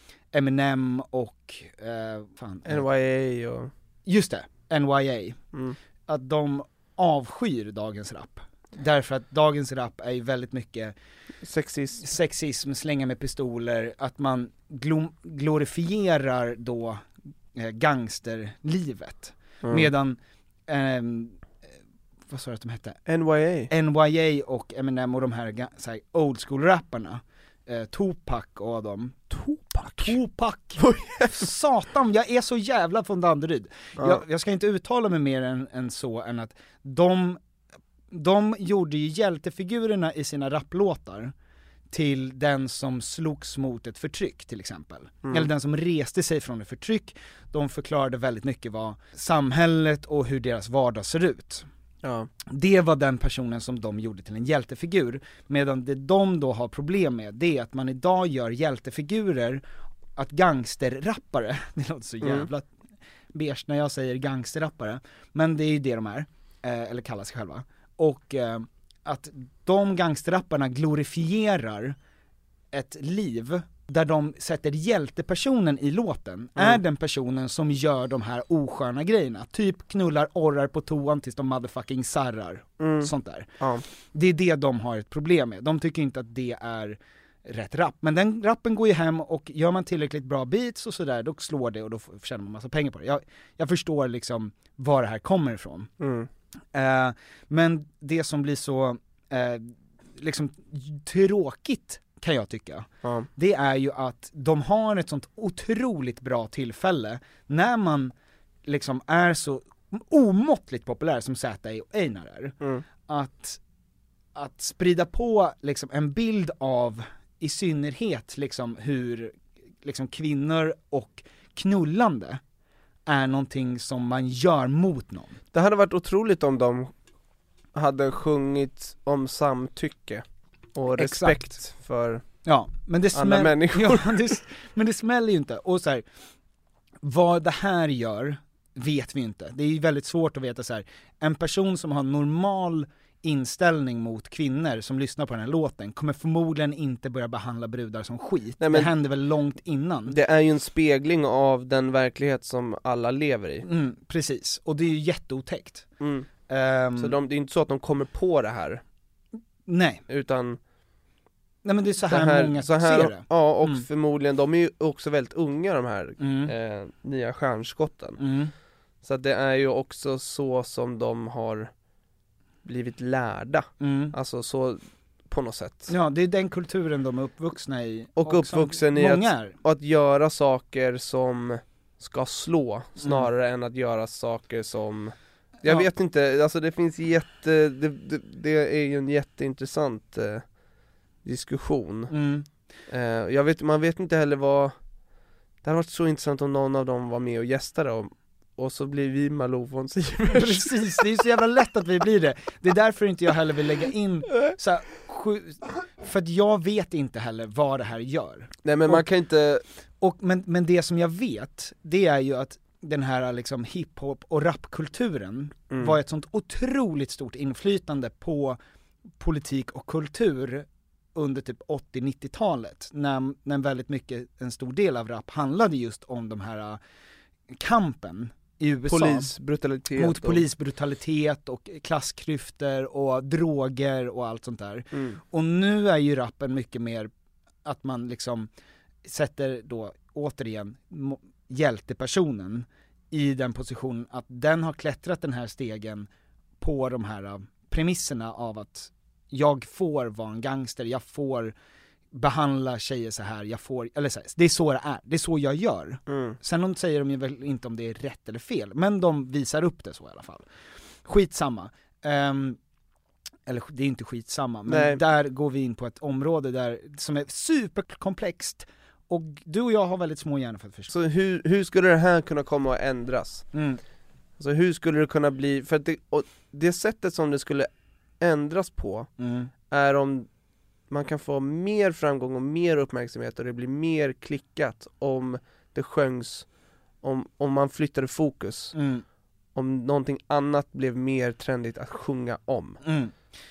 Eminem och eh, fan, N Y A och... Just det, N Y A. Mm. Att de avskyr dagens rap. Därför att dagens rap är ju väldigt mycket sexism, sexism, slänga med pistoler, att man glo- glorifierar då eh, gangsterlivet. Mm. Medan eh, vad sa du att de hette? N Y A N Y A och Eminem och de här så här, old school rapparna, eh, Tupac och dem. Tupac? Tupac! Satan, jag är så jävla från Danderyd. Ja. Jag, jag ska inte uttala mig mer än, än så, än att de De gjorde ju hjältefigurerna i sina rapplåtar till den som slogs mot ett förtryck till exempel. Mm. Eller den som reste sig från ett förtryck. De förklarade väldigt mycket vad samhället och hur deras vardag ser ut. Ja. Det var den personen som de gjorde till en hjältefigur. Medan det de då har problem med, det är att man idag gör hjältefigurer, att gangsterrappare, det låter så jävla mm. beige när jag säger gangsterrappare, men det är ju det de är, eller kallar sig själva. Och eh, att de gangsterrapparna glorifierar ett liv där de sätter hjältepersonen i låten, mm. är den personen som gör de här osköna grejerna. Typ knullar orrar på toan tills de motherfucking sarrar. Mm. Sånt där. Ja. Det är det de har ett problem med. De tycker inte att det är rätt rap. Men den rappen går ju hem, och gör man tillräckligt bra beats och sådär, då slår det och då tjänar man massa pengar på det. Jag, jag förstår liksom var det här kommer ifrån. Mm. Uh, men det som blir så uh, liksom tråkigt, kan jag tycka, ja. det är ju att de har ett sånt otroligt bra tillfälle när man liksom är så omåttligt populär som Z A och Einar är, mm. att, att sprida på liksom en bild av, i synnerhet liksom hur liksom kvinnor och knullande är någonting som man gör mot någon. Det hade varit otroligt om de hade sjungit om samtycke och respekt. Exakt. För ja, men det alla smäll- människor. Ja, det, men det smäller ju inte. Och så här, vad det här gör vet vi inte. Det är ju väldigt svårt att veta så här. En person som har normal inställning mot kvinnor som lyssnar på den här låten kommer förmodligen inte börja behandla brudar som skit. Nej, men det hände väl långt innan. Det är ju en spegling av den verklighet som alla lever i. Mm, precis, och det är ju jätteotäckt. Mm. Um, så de, det är inte så att de kommer på det här. Nej. Utan Nej, men det är så här, här många så här, ser det. Ja, och mm. förmodligen, de är ju också väldigt unga de här mm. eh, nya stjärnskotten. Mm. Så att det är ju också så som de har blivit lärda. Mm. Alltså så på något sätt. Ja, det är den kulturen de är uppvuxna i. Och, och uppvuxen i att, att göra saker som ska slå snarare mm. än att göra saker som jag ja. vet inte, alltså det finns jätte det, det, det är ju en jätteintressant eh, diskussion. Mm. Eh, jag vet, man vet inte heller vad det hade varit så intressant om någon av dem var med och gästade och, och så blir vi Malou von Sivers. Precis, det är så jävla lätt att vi blir det. Det är därför inte jag heller vill lägga in så här, för att jag vet inte heller vad det här gör. Nej, men och, man kan inte och, men, men det som jag vet, det är ju att den här liksom hiphop och rapkulturen mm. var ett sånt otroligt stort inflytande på politik och kultur under typ åttio-nittiotalet när, när väldigt mycket, en stor del av rap handlade just om de här uh, kampen i U S A. Polisbrutalitet. Mot och... polisbrutalitet och klassklyftor och droger och allt sånt där. Mm. Och nu är ju rappen mycket mer att man liksom sätter då återigen hjältepersonen i den positionen att den har klättrat den här stegen på de här uh, premisserna av att jag får vara en gangster, jag får behandla tjejer så här, jag får, eller så här, det är så det är, det är så jag gör. Mm. Sen de säger de ju väl inte om det är rätt eller fel, men de visar upp det så i alla fall. Skitsamma. Um, eller det är inte skitsamma, men Nej. där går vi in på ett område där som är superkomplext och du och jag har väldigt små hjärnor för att förstå. Så hur, hur skulle det här kunna komma att ändras? Mm. Alltså hur skulle det kunna bli, för att det, och det sättet som det skulle ändras på mm. är om man kan få mer framgång och mer uppmärksamhet och det blir mer klickat om det sjöngs, om, om man flyttade fokus, mm. om någonting annat blev mer trendigt att sjunga om. Mm.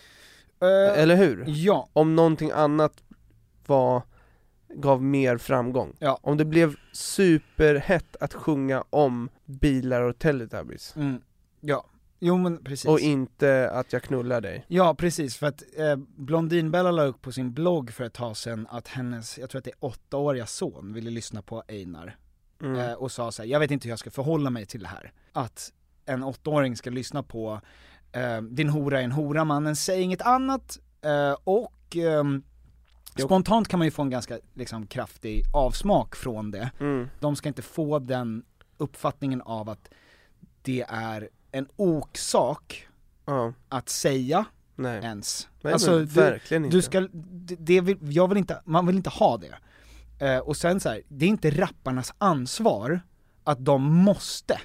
Uh, Eller hur? Ja. Om någonting annat var, gav mer framgång. Ja. Om det blev superhett att sjunga om bilar och Teletubbies. Mm. Ja. Jo men precis. Och inte att jag knullar dig. Ja precis, för att eh, Blondinbella la upp på sin blogg för ett tag sedan att hennes, jag tror att det är åttaåriga son ville lyssna på Einar mm. eh, och sa så här: jag vet inte hur jag ska förhålla mig till det här. Att en åttaåring ska lyssna på eh, din hora är en hora, mannen säger inget annat eh, och eh, spontant kan man ju få en ganska liksom, kraftig avsmak från det. Mm. De ska inte få den uppfattningen av att det är en oksak uh. att säga Nej. ens. Nej, alltså, du, verkligen inte. Du ska, det, det vill, jag vill inte, man vill inte ha det. Eh, och sen så här, det är inte rapparnas ansvar att de måste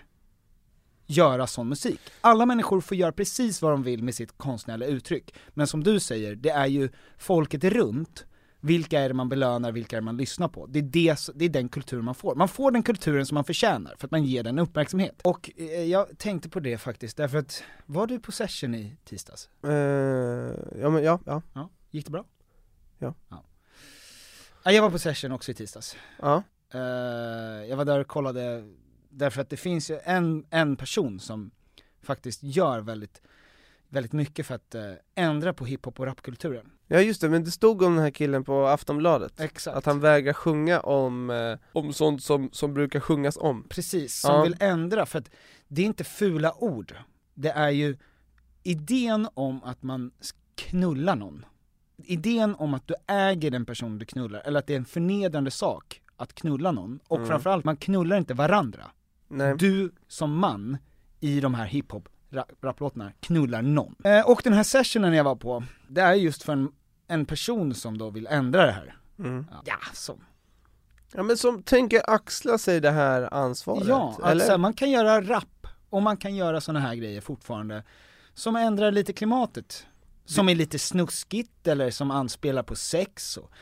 göra sån musik. Alla människor får göra precis vad de vill med sitt konstnärliga uttryck. Men som du säger, det är ju folket runt. Vilka är det man belönar, vilka är det man lyssnar på? Det är, det, det är den kultur man får. Man får den kulturen som man förtjänar för att man ger den uppmärksamhet. Och eh, jag tänkte på det faktiskt, därför att var du på session i tisdags? Uh, ja, men ja, ja. ja. Gick det bra? Ja. ja. ja jag var på session också i tisdags. Ja. Uh, jag var där och kollade, därför att det finns ju en, en person som faktiskt gör väldigt, väldigt mycket för att uh, ändra på hiphop och rapkulturen. Ja just det, men det stod om den här killen på Aftonbladet. Exakt. Att han vägrar sjunga om, eh, om sånt som, som brukar sjungas om. Precis, som ja. vill ändra, för att det är inte fula ord. Det är ju idén om att man knullar någon. Idén om att du äger den person du knullar, eller att det är en förnedrande sak att knulla någon. Och mm. framförallt, man knullar inte varandra. Nej. Du som man i de här hiphop rapplåtarna knullar någon. Eh, och den här sessionen jag var på, det är just för en, en person som då vill ändra det här. Mm. Ja, som. Ja, men som tänker axla sig det här ansvaret. Ja, eller? Alltså, man kan göra rap och man kan göra såna här grejer fortfarande som ändrar lite klimatet. Som är lite snuskigt eller som anspelar på sex och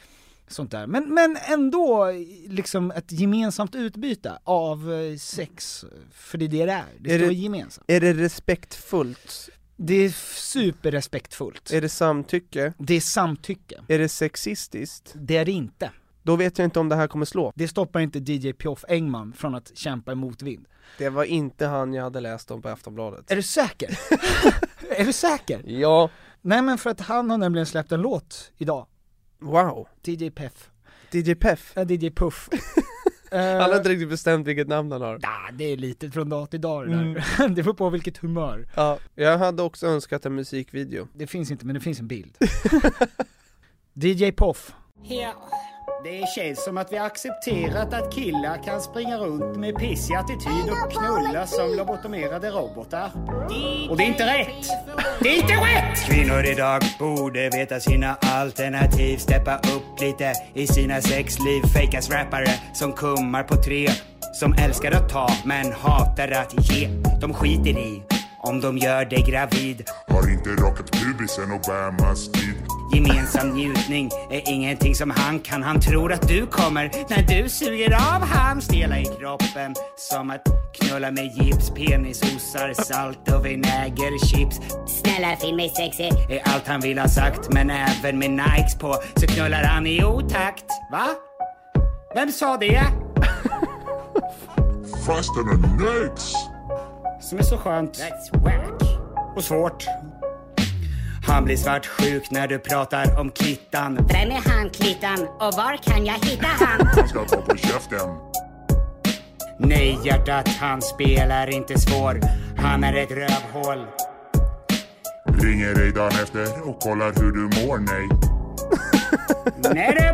sånt där. Men, men ändå liksom ett gemensamt utbyte av eh, sex, för det är det det är. Det är står det, gemensamt. Är det respektfullt? Det är superrespektfullt. Är det samtycke? Det är samtycke. Är det sexistiskt? Det är det inte. Då vet jag inte om det här kommer slå. Det stoppar inte D J Pioff Engman från att kämpa emot vind. Det var inte han jag hade läst om på Aftonbladet. Är du säker? Är du säker? Ja. Nej, men för att han har nämligen släppt en låt idag. Wow. D J Peff. D J Peff? Ja, D J Puff. Han har inte riktigt bestämt vilket namn han har. Nah, det är lite från dag till dag det där. Mm. Det får på vilket humör. Ja, jag hade också önskat en musikvideo. Det finns inte, men det finns en bild. D J Puff. Ja, det känns som att vi har accepterat att killar kan springa runt med pissig attityd och knulla som lobotomerade robotar. Och det är inte rätt! Det är inte rätt! Kvinnor idag borde veta sina alternativ. Steppa upp lite i sina sexliv. Fejkas rappare som kummar på tre. Som älskar att ta men hatar att ge. De skiter i om de gör dig gravid. Har inte rakat pubisen och Obamas tid. Gemensam njutning är ingenting som han kan. Han tror att du kommer när du suger av hans delar i kroppen. Som att knulla med gips, penis, osar, salt och vinäger, chips. Snälla finn mig sexy är allt han vill ha sagt. Men även med Nikes på så knullar han i otakt. Va? Vem sa det? Faster than Nikes. Som är så skönt. That's whack. Och svårt. Han blir svartsjuk när du pratar om klittan. Vem är han klittan? Och var kan jag hitta han? Han ska ta på käften. Nej hjärtat, han spelar inte svår. Han är ett rövhål. Ringer dig dagen efter och kollar hur du mår, nej. Nej du.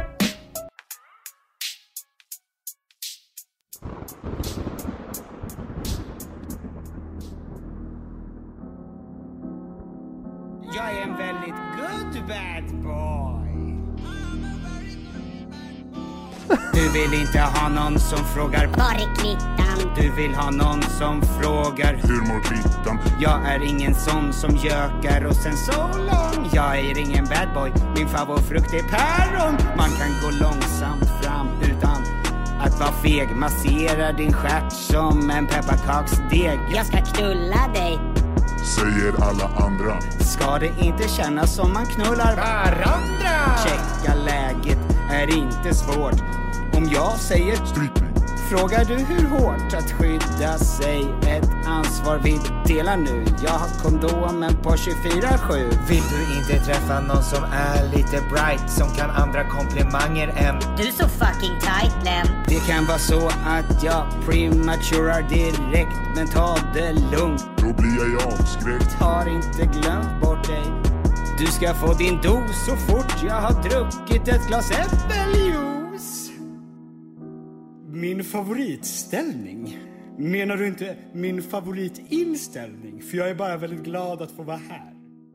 Jag är en väldigt good bad boy. Du vill inte ha någon som frågar var är klittan? Du vill ha någon som frågar hur mår klittan? Jag är ingen sån som gökar och sen så lång. Jag är ingen bad boy, min favoritfrukt är päron. Man kan gå långsamt fram utan att vara feg. Massera din stjärt som en pepparkaksdeg. Jag ska knulla dig, säger alla andra. Ska det inte kännas som man knullar varandra? Checka läget är inte svårt. Om jag säger stryk mig, frågar du hur hårt att skydda sig. Ett ansvar vi delar nu. Jag har kondomen på tjugofyra sju. Vill du inte träffa någon som är lite bright, som kan andra komplimanger än du är så fucking tight, Lem. Det kan vara så att jag prematurar direkt. Men ta det lugnt, då blir jag avskräckt. Har inte glömt bort dig. Du ska få din dos så fort jag har druckit ett glas äppeljuice. Min favoritställning? Menar du inte min favoritinställning? För jag är bara väldigt glad att få vara här.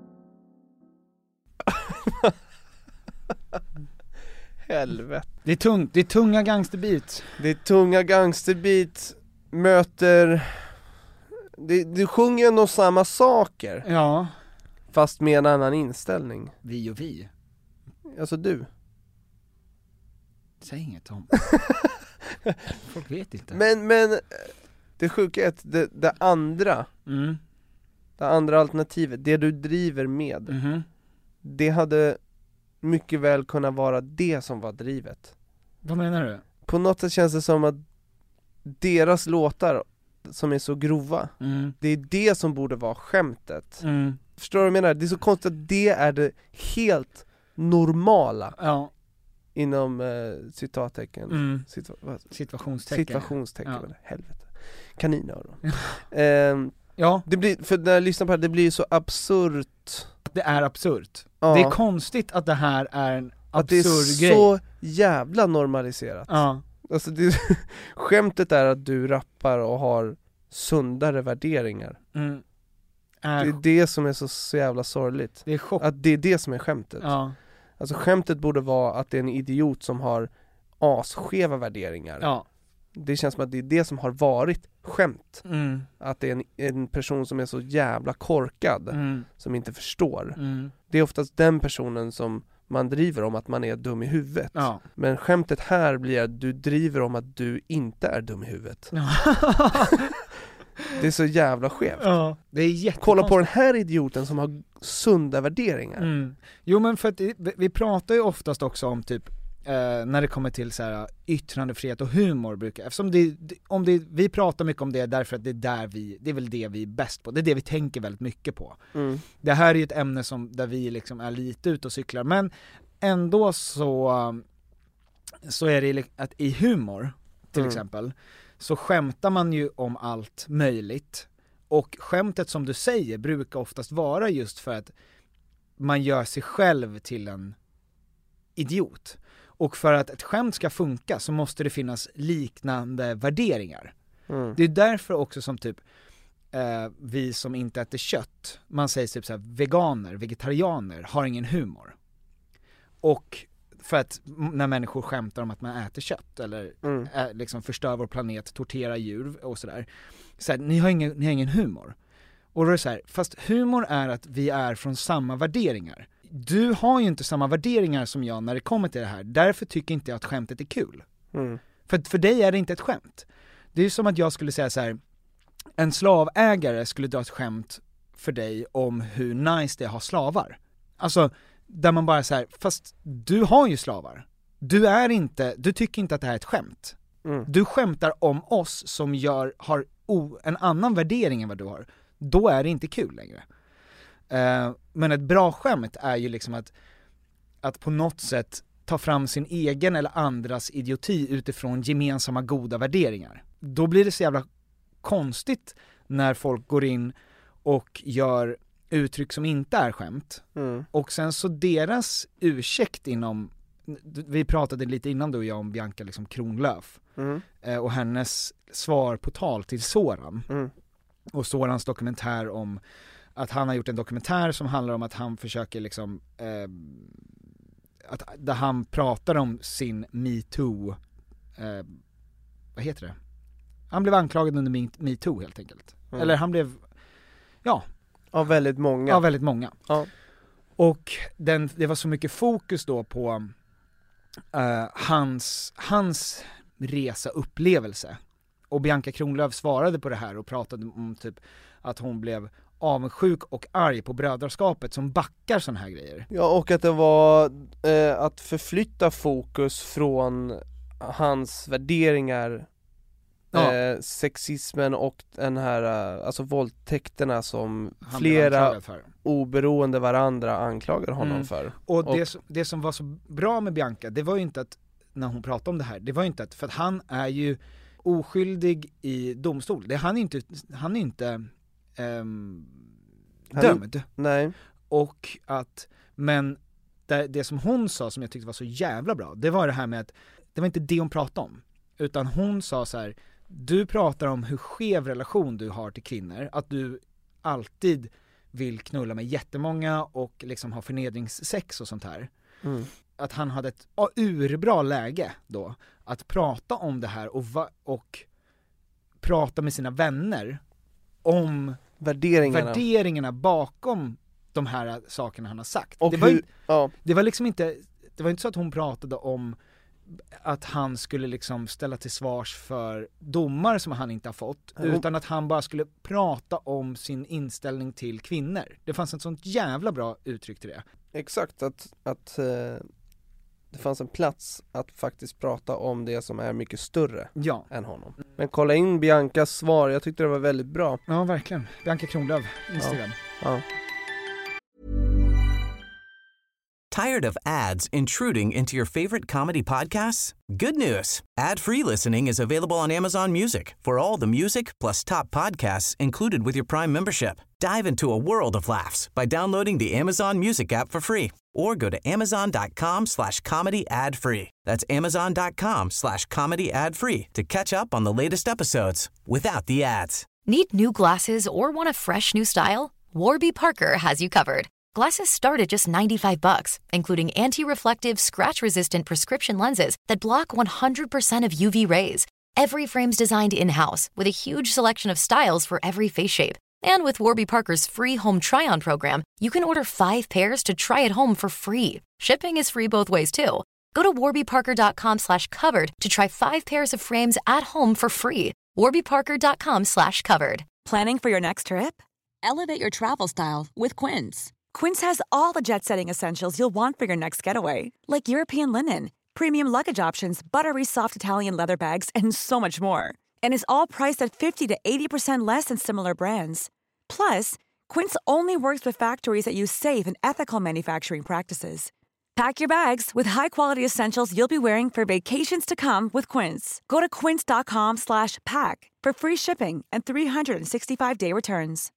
Helvete. Det är tungt, det är tunga gangsterbeat. Det är tunga gangsterbeat. Möter... Det, det sjunger ändå samma saker. Ja. Fast med en annan inställning. Vi och vi. Alltså du. Säg inget om. Folk vet inte. Men, men det sjuka är att det, det andra mm. det andra alternativet, det du driver med, mm. det hade mycket väl kunnat vara det som var drivet. Vad menar du? På något sätt känns det som att deras låtar som är så grova, mm. det är det som borde vara skämtet. Mm. Förstår du vad jag menar? Det är så konstigt att det är det helt normala. Ja. Inom eh, citattecken. Mm. Situa- vad? Situationstecken. Situationstecken. Ja. Helvete. Kaninöron. eh, ja. Det blir, för när jag lyssnar på det, det blir så absurt. Det är absurt. Ja. Det är konstigt att det här är en att det absurd är grej. så jävla normaliserat. Ja. Alltså det, skämtet är att du rappar och har sundare värderingar. Mm. Är... Det är det som är så, så jävla sorgligt. Det är chock. Att det är det som är skämtet. Ja. Alltså skämtet borde vara att det är en idiot som har asskeva värderingar. Ja. Det känns som att det är det som har varit skämt. Mm. Att det är en, en person som är så jävla korkad, Mm. som inte förstår. Mm. Det är oftast den personen som man driver om att man är dum i huvudet. Ja. Men skämtet här blir att du driver om att du inte är dum i huvudet. Det är så jävla skevt. Ja, det är jättekonstigt. Kolla på den här idioten som har sunda värderingar. Mm. Jo, men för att det, vi pratar ju oftast också om typ eh, när det kommer till så här yttrandefrihet och humor brukar, eftersom det, om det, vi pratar mycket om det därför att det är där vi, det är väl det vi är bäst på, det är det vi tänker väldigt mycket på. Mm. Det här är ju ett ämne som, där vi liksom är lite ute och cyklar, men ändå så så är det att i humor till Mm. exempel så skämtar man ju om allt möjligt, och skämtet som du säger brukar oftast vara just för att man gör sig själv till en idiot. Och för att ett skämt ska funka så måste det finnas liknande värderingar. Mm. Det är därför också som typ eh, vi som inte äter kött, man säger typ så här, veganer, vegetarianer har ingen humor. Och för att när människor skämtar om att man äter kött eller Mm. ä, liksom förstör vår planet, torterar djur och sådär, så här, ni har ingen, ni har ingen humor. Och då är det så här, fast humor är att vi är från samma värderingar. Du har ju inte samma värderingar som jag när det kommer till det här, därför tycker inte jag att skämtet är kul. Mm. För för dig är det inte ett skämt. Det är ju som att jag skulle säga så här: en slavägare skulle dra ett skämt för dig om hur nice det är att ha slavar. Alltså, där man bara så här, fast du har ju slavar. Du är inte, du tycker inte att det här är ett skämt. Mm. Du skämtar om oss som gör, har o, en annan värdering än vad du har. Då är det inte kul längre. Uh, men ett bra skämt är ju liksom att, att på något sätt ta fram sin egen eller andras idioti utifrån gemensamma goda värderingar. Då blir det så jävla konstigt när folk går in och gör uttryck som inte är skämt. Mm. Och sen så deras ursäkt inom, vi pratade lite innan du och jag om Bianca liksom Kronlöf. Mm. Eh, och hennes svar på tal till Soran. Mm. Och Sorans dokumentär om att han har gjort en dokumentär som handlar om att han försöker liksom eh, att, där han pratar om sin MeToo eh, vad heter det? Han blev anklagad under Me- MeToo helt enkelt. Mm. Eller han blev, ja, av väldigt många. Ja, väldigt många. Ja. Och den, det var så mycket fokus då på uh, hans, hans resa, upplevelse. Och Bianca Kronlöf svarade på det här och pratade om typ att hon blev avundsjuk och arg på brödraskapet som backar sån här grejer. Ja, och att det var eh, att förflytta fokus från hans värderingar, Ja. eh, sexismen och den här, eh, alltså våldtäkterna som Han blev flera anklagad för. oberoende varandra anklagar honom Mm. för. Och, det, som- det som var så bra med Bianca, det var ju inte att, när hon pratade om det här, det var ju inte att, för att han är ju oskyldig i domstol. Det, han är inte, han är inte ehm, Han är- dömd. Nej. Och att, men det, det som hon sa som jag tyckte var så jävla bra, det var det här med att, det var inte det hon pratade om. Utan hon sa så här: du pratar om hur skev relation du har till kvinnor, att du alltid vill knulla med jättemånga och liksom ha förnedringssex och sånt här. Mm. Att han hade ett ja, urbra läge då att prata om det här och, va, och prata med sina vänner om värderingarna, värderingarna bakom de här sakerna han har sagt. Och det, var hur- ju, ja. det var liksom inte, det var inte så att hon pratade om att han skulle liksom ställa till svars för domar som han inte har fått, Ja. utan att han bara skulle prata om sin inställning till kvinnor. Det fanns ett sånt jävla bra uttryck till det. Exakt, att, att eh, det fanns en plats att faktiskt prata om det som är mycket större Ja. än honom. Men kolla in Biancas svar, jag tyckte det var väldigt bra. Ja, verkligen. Bianca Kronlöf, Instagram. Ja. Tired of ads intruding into your favorite comedy podcasts? Good news. Ad-free listening is available on Amazon Music for all the music plus top podcasts included with your Prime membership. Dive into a world of laughs by downloading the Amazon Music app for free or go to amazon.com slash comedy ad free. That's amazon.com slash comedy ad free to catch up on the latest episodes without the ads. Need new glasses or want a fresh new style? Warby Parker has you covered. Glasses start at just ninety-five bucks, including anti-reflective, scratch-resistant prescription lenses that block one hundred percent of U V rays. Every frame's designed in-house with a huge selection of styles for every face shape. And with Warby Parker's free home try-on program, you can order five pairs to try at home for free. Shipping is free both ways too. Go to warbyparker.com slash covered to try five pairs of frames at home for free. warbyparker.com slash covered. Planning for your next trip? Elevate your travel style with Quince. Quince has all the jet-setting essentials you'll want for your next getaway, like European linen, premium luggage options, buttery soft Italian leather bags, and so much more. And is all priced at fifty to eighty percent less than similar brands. Plus, Quince only works with factories that use safe and ethical manufacturing practices. Pack your bags with high-quality essentials you'll be wearing for vacations to come with Quince. Go to quince.com slash pack for free shipping and three sixty-five day returns.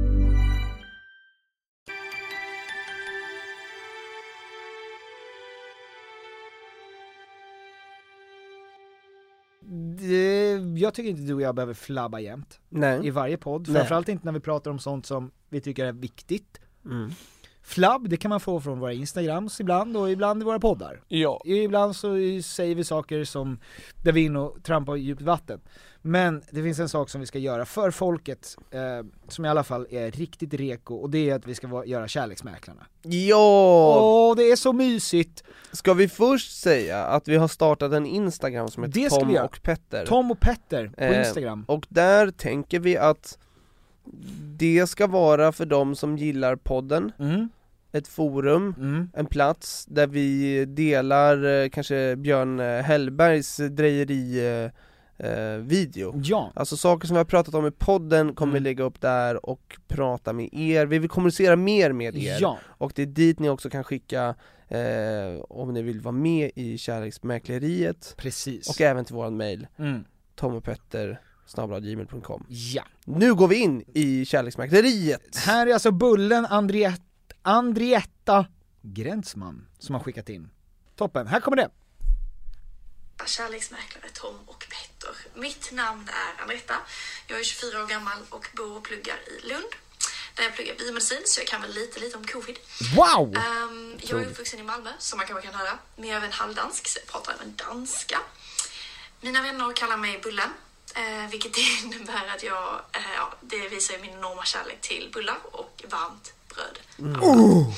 Det, jag tycker inte du och jag behöver flabba jämt. Nej. I varje podd. Nej. Framförallt inte när vi pratar om sånt som vi tycker är viktigt. Mm. Flabb, det kan man få från våra Instagrams ibland och ibland i våra poddar. Ja. Ibland så säger vi saker som där vi är inne och trampar i djupt vatten. Men det finns en sak som vi ska göra för folket eh, som i alla fall är riktigt reko, och det är att vi ska vara, göra kärleksmäklarna. Ja! Åh, det är så mysigt! Ska vi först säga att vi har startat en Instagram som heter Det ska Tom vi göra. och Petter. Tom och Petter på Eh, Instagram. Och där tänker vi att det ska vara för dem som gillar podden. Mm. Ett forum, Mm. en plats där vi delar eh, kanske Björn eh, Hellbergs drejeri eh, eh, video. Ja. Alltså saker som vi har pratat om i podden kommer Mm. vi lägga upp där och prata med er. Vi vill kommunicera mer med er. Ja. Och det är dit ni också kan skicka eh, om ni vill vara med i kärleksmäkleriet. Precis. Och även till våran mail. Mm. Tom och Petter snabel-a gmail punkt com. Ja. Nu går vi in i kärleksmäkleriet. Här är alltså bullen Andrietta, Andrietta Gränsman som har skickat in. Toppen, här kommer det. Kärleksmäklare Tom och Petter. Mitt namn är Andrietta. Jag är tjugofyra år gammal och bor och pluggar i Lund. Där jag pluggar biomedicin, så jag kan väl lite lite om covid. Wow! Um, jag är uppvuxen i Malmö, som man kanske kan höra. Men jag är även halvdansk, så jag pratar även danska. Mina vänner kallar mig Bullen. Eh, vilket innebär att jag, eh, ja, det visar ju min enorma kärlek till bullar och varmt bröd. Mm. Oh.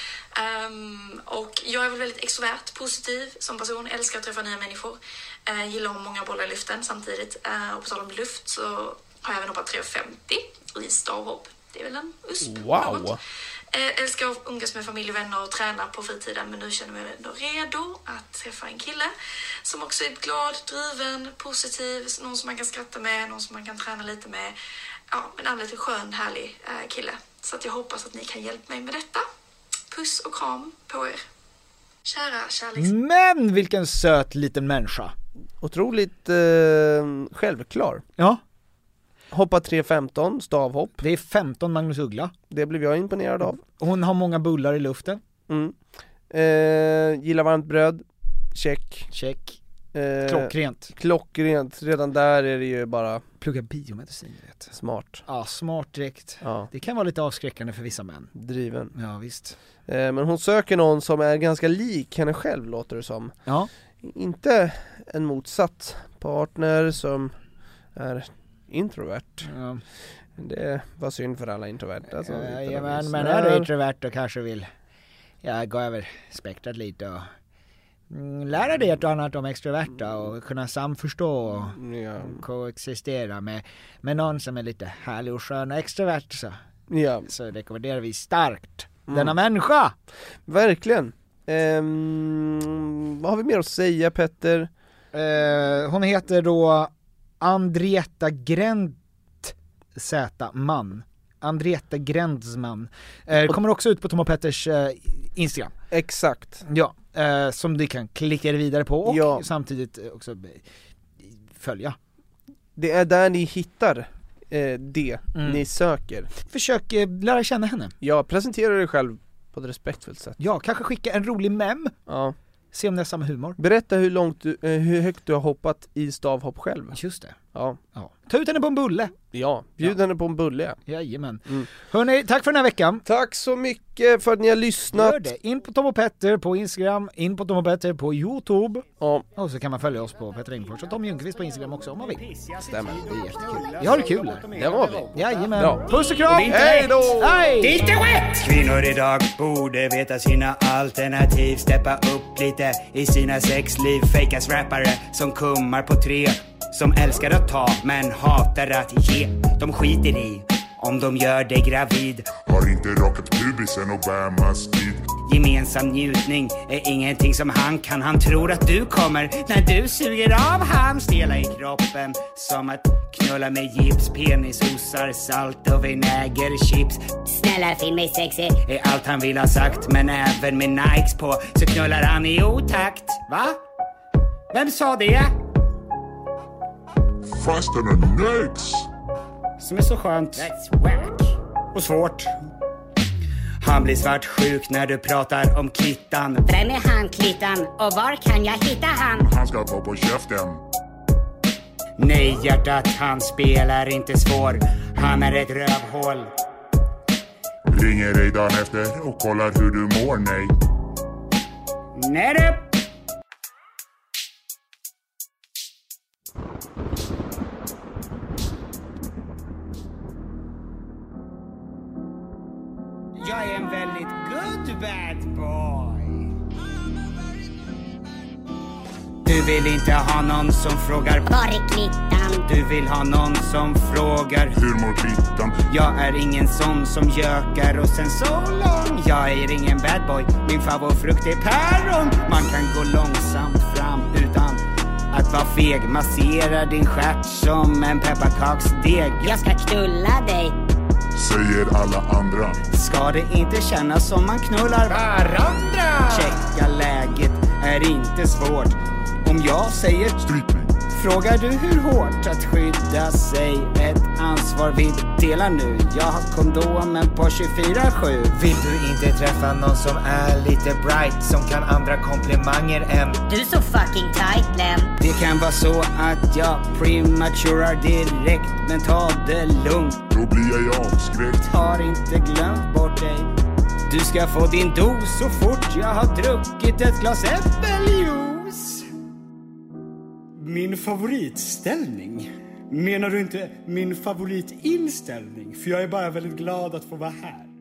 Um, och jag är väl väldigt extrovert, positiv som person, älskar att träffa nya människor. Uh, gillar att ha många bollar i luften samtidigt. Uh, och på tal om luft så har jag även hoppat tre femtio i stavhopp. Det är väl en U S P. Wow! Uh, älskar att umgås med familj och vänner och träna på fritiden. Men nu känner jag mig ändå redo att träffa en kille som också är glad, driven, positiv. Någon som man kan skratta med, någon som man kan träna lite med. Ja, men en lite skön, härlig uh, kille. Så att jag hoppas att ni kan hjälpa mig med detta. Puss och kram på er. Kära kärleks... Men vilken söt liten människa. Otroligt eh, självklar. Ja. Hoppa tre femton, stavhopp. Det är femton Magnus Uggla. Det blev jag imponerad av. Hon har många bullar i luften. Mm. Eh, gillar varmt bröd. Check. Check. Eh, Klockrent. Klockrent. Redan där är det ju bara... Plugga biomedicin, vet. Smart. Ja, smart direkt. Ja. Det kan vara lite avskräckande för vissa män. Driven. Ja, visst. Eh, men hon söker någon som är ganska lik henne själv, låter det som. Ja. Inte en motsatt partner som är introvert. Ja. Det var synd för alla introverta. Alltså, Ja, ja, men, men är du introvert och kanske vill ja, gå över spektrat lite och mm, lära dig ett och annat om extroverta och kunna samförstå och ja. koexistera med, med någon som är lite härlig och skön och extrovert, så, ja. så rekommenderar vi starkt Mm. denna människa. Verkligen. Ehm, vad har vi mer att säga, Petter? Eh, hon heter då Andrietta Gränt Z man. Andrietta Grändsman. Eh, kommer också ut på Tom och Petters eh, Instagram. Exakt. Ja, eh, som du kan klicka vidare på och ja. samtidigt också följa. Det är där ni hittar eh, det Mm. ni söker. Försök eh, lära känna henne. Ja, presentera dig själv på ett respektfullt sätt. Ja, kanske skicka en rolig mem. Ja. Se om det är samma humor. Berätta hur långt du, eh, hur högt du har hoppat i stavhopp själv. Just det. Ja. ja. Ta ut henne på en bulle. Ja, bjud ja. henne på en bulle. Jajamän. Mm. Hörrni, tack för den här veckan. Tack så mycket för att ni har lyssnat. Gör det. In på Tom och Petter på Instagram, in på Tom och Petter på YouTube. Ja. Och så kan man följa oss på Petter Engfors och Tom Ljungqvist på Instagram också om man vill. Stämmer. Det är jättekul. Vi har det kul här. Det var vi. Jajamän. Bra. Puss och kram. Hej då. Hej. Det är inte rätt! Kvinnor idag borde veta sina alternativ. Steppa upp lite i sina sexliv. Fejkas rappare som kummar på tre. Som älskar att ta men hatar att ge. De skiter i om de gör dig gravid. Har inte rakat pubisen och Obamas tid. Gemensam njutning är ingenting som han kan. Han tror att du kommer när du suger av hans delar i kroppen. Som att knulla med gips, penis, osar, salt och vinäger, chips. Snälla finn mig sexy. Är allt han vill ha sagt, men även med Nikes på så knullar han i otakt. Va? Vem sa det? Faster than Nikes. Som är så skönt. That's whack. Och svårt. Han blir svartsjuk när du pratar om Klittan. Vem är han Klittan och var kan jag hitta han? Han ska ta på käften. Nej hjärtat, han spelar inte svår. Han är ett rövhål. Ringer dig dagen efter och kollar hur du mår, nej. Nej du. Jag är en väldigt good bad boy. Du vill inte ha någon som frågar var är Klittan? Du vill ha någon som frågar hur mår Klittan? Jag är ingen sån som gökar och sen så lång. Jag är ingen bad boy, min favoritfrukt är päron. Man kan gå långsamt fram utan att vara feg. Massera din stjärt som en pepparkaksdeg. Jag ska knulla dig, säger alla andra. Ska det inte kännas som man knullar varandra? Checka läget är inte svårt. Om jag säger stryk mig, frågar du hur hårt att skydda sig. Ett ansvar vi delar nu. Jag har kondomen på tjugofyra sju. Vill du inte träffa någon som är lite bright, som kan andra komplimanger än du är så fucking tight, Lem. Det kan vara så att jag prematurar direkt, men ta det lugnt. Då blir jag avskräckt. Har inte glömt bort dig. Du ska få din dos så fort jag har druckit ett glas äppeljuice. Min favoritställning? Menar du inte min favoritinställning? För jag är bara väldigt glad att få vara här.